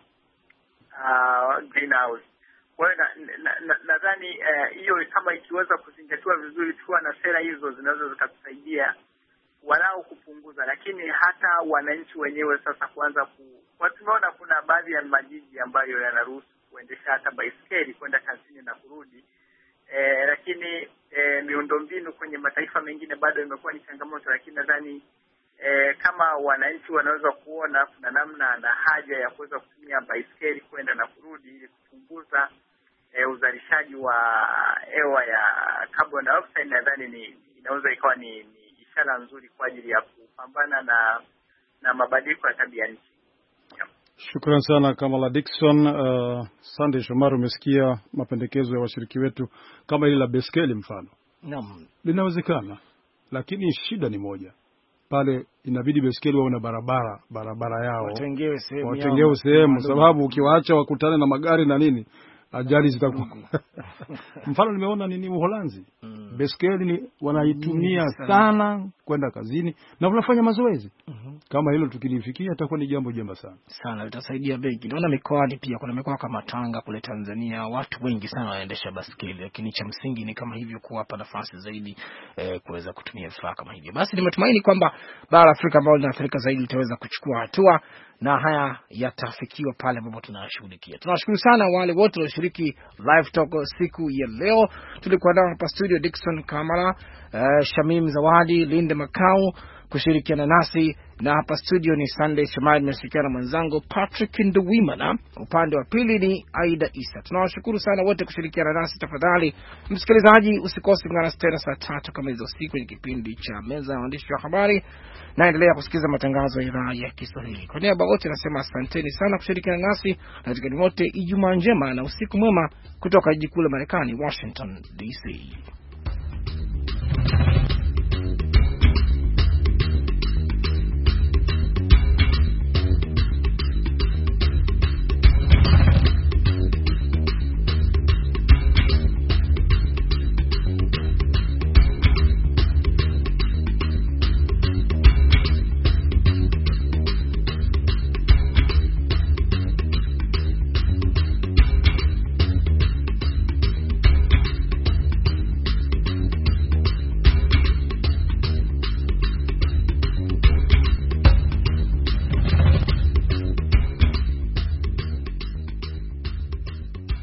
E: uh, greenhouse. Kwa hiyo nadhani na, na hiyo e, kama ikiweza kuzingatiwa vizuri, tukiwa na sera hizo zinaweza zikatusaidia walau kupunguza. Lakini hata wananchi wenyewe sasa kuanza ku, tumeona kuna baadhi ya majiji ambayo yanaruhusu kuendesha hata baiskeli kwenda kazini na kurudi. E, lakini e, miundombinu kwenye mataifa mengine bado imekuwa ni changamoto. Lakini nadhani e, kama wananchi wanaweza kuona kuna namna na haja ya kuweza kutumia baiskeli kwenda na kurudi ili kupunguza e, uzalishaji wa hewa ya carbon dioxide, nadhani ni inaweza ikawa ni, ni ishara nzuri kwa ajili ya kupambana na na mabadiliko ya tabia nchi.
B: Shukran sana Kamala Dickson. Uh, Sunday Shomari, umesikia mapendekezo ya washiriki wetu kama ile la beskeli mfano.
C: Naam.
B: Linawezekana, lakini shida ni moja. Pale inabidi beskeli wawe na barabara, barabara yao.
C: Watengewe sehemu.
B: Watengewe sehemu, sababu ukiwaacha wakutane na magari na nini, ajali zitakuwa. Mfano nimeona nini Uholanzi. Mm. Beskeli ni wanaitumia mm, sana kwenda kazini na wanafanya mazoezi.
C: Mm-hmm.
B: Kama hilo tukilifikia itakuwa ni jambo jema sana.
C: Sana litasaidia benki. Naona mikoani pia kuna mikoa kama Tanga kule Tanzania watu wengi sana wanaendesha baskeli, lakini cha msingi ni kama hivyo kuwapa nafasi zaidi eh, kuweza kutumia vifaa kama hivyo. Basi nimatumaini kwamba bara Afrika ambalo linaathirika zaidi litaweza kuchukua hatua na haya yatafikiwa pale ambapo tunashughulikia. Tunawashukuru sana wale wote walioshiriki live talk siku ya leo. Tulikuwa nao hapa studio Dickson Kamara, uh, Shamim Zawadi, Linda Makau kushirikiana nasi, na hapa studio ni Sunday Shomari nimeshirikiana mwenzangu Patrick Nduwimana, upande wa pili ni Aida Isa. Tunawashukuru sana wote kushirikiana nasi. Tafadhali msikilizaji usikose kuungana tena saa tatu kama hizo siku kwenye kipindi cha Meza ya Waandishi wa Habari. Naendelea kusikiza matangazo ya idhaa ya Kiswahili. Kwa niaba wote nasema asanteni sana kushirikiana nasi, na tukeni wote Ijumaa njema na usiku mwema kutoka jiji kuu la Marekani, Washington D C.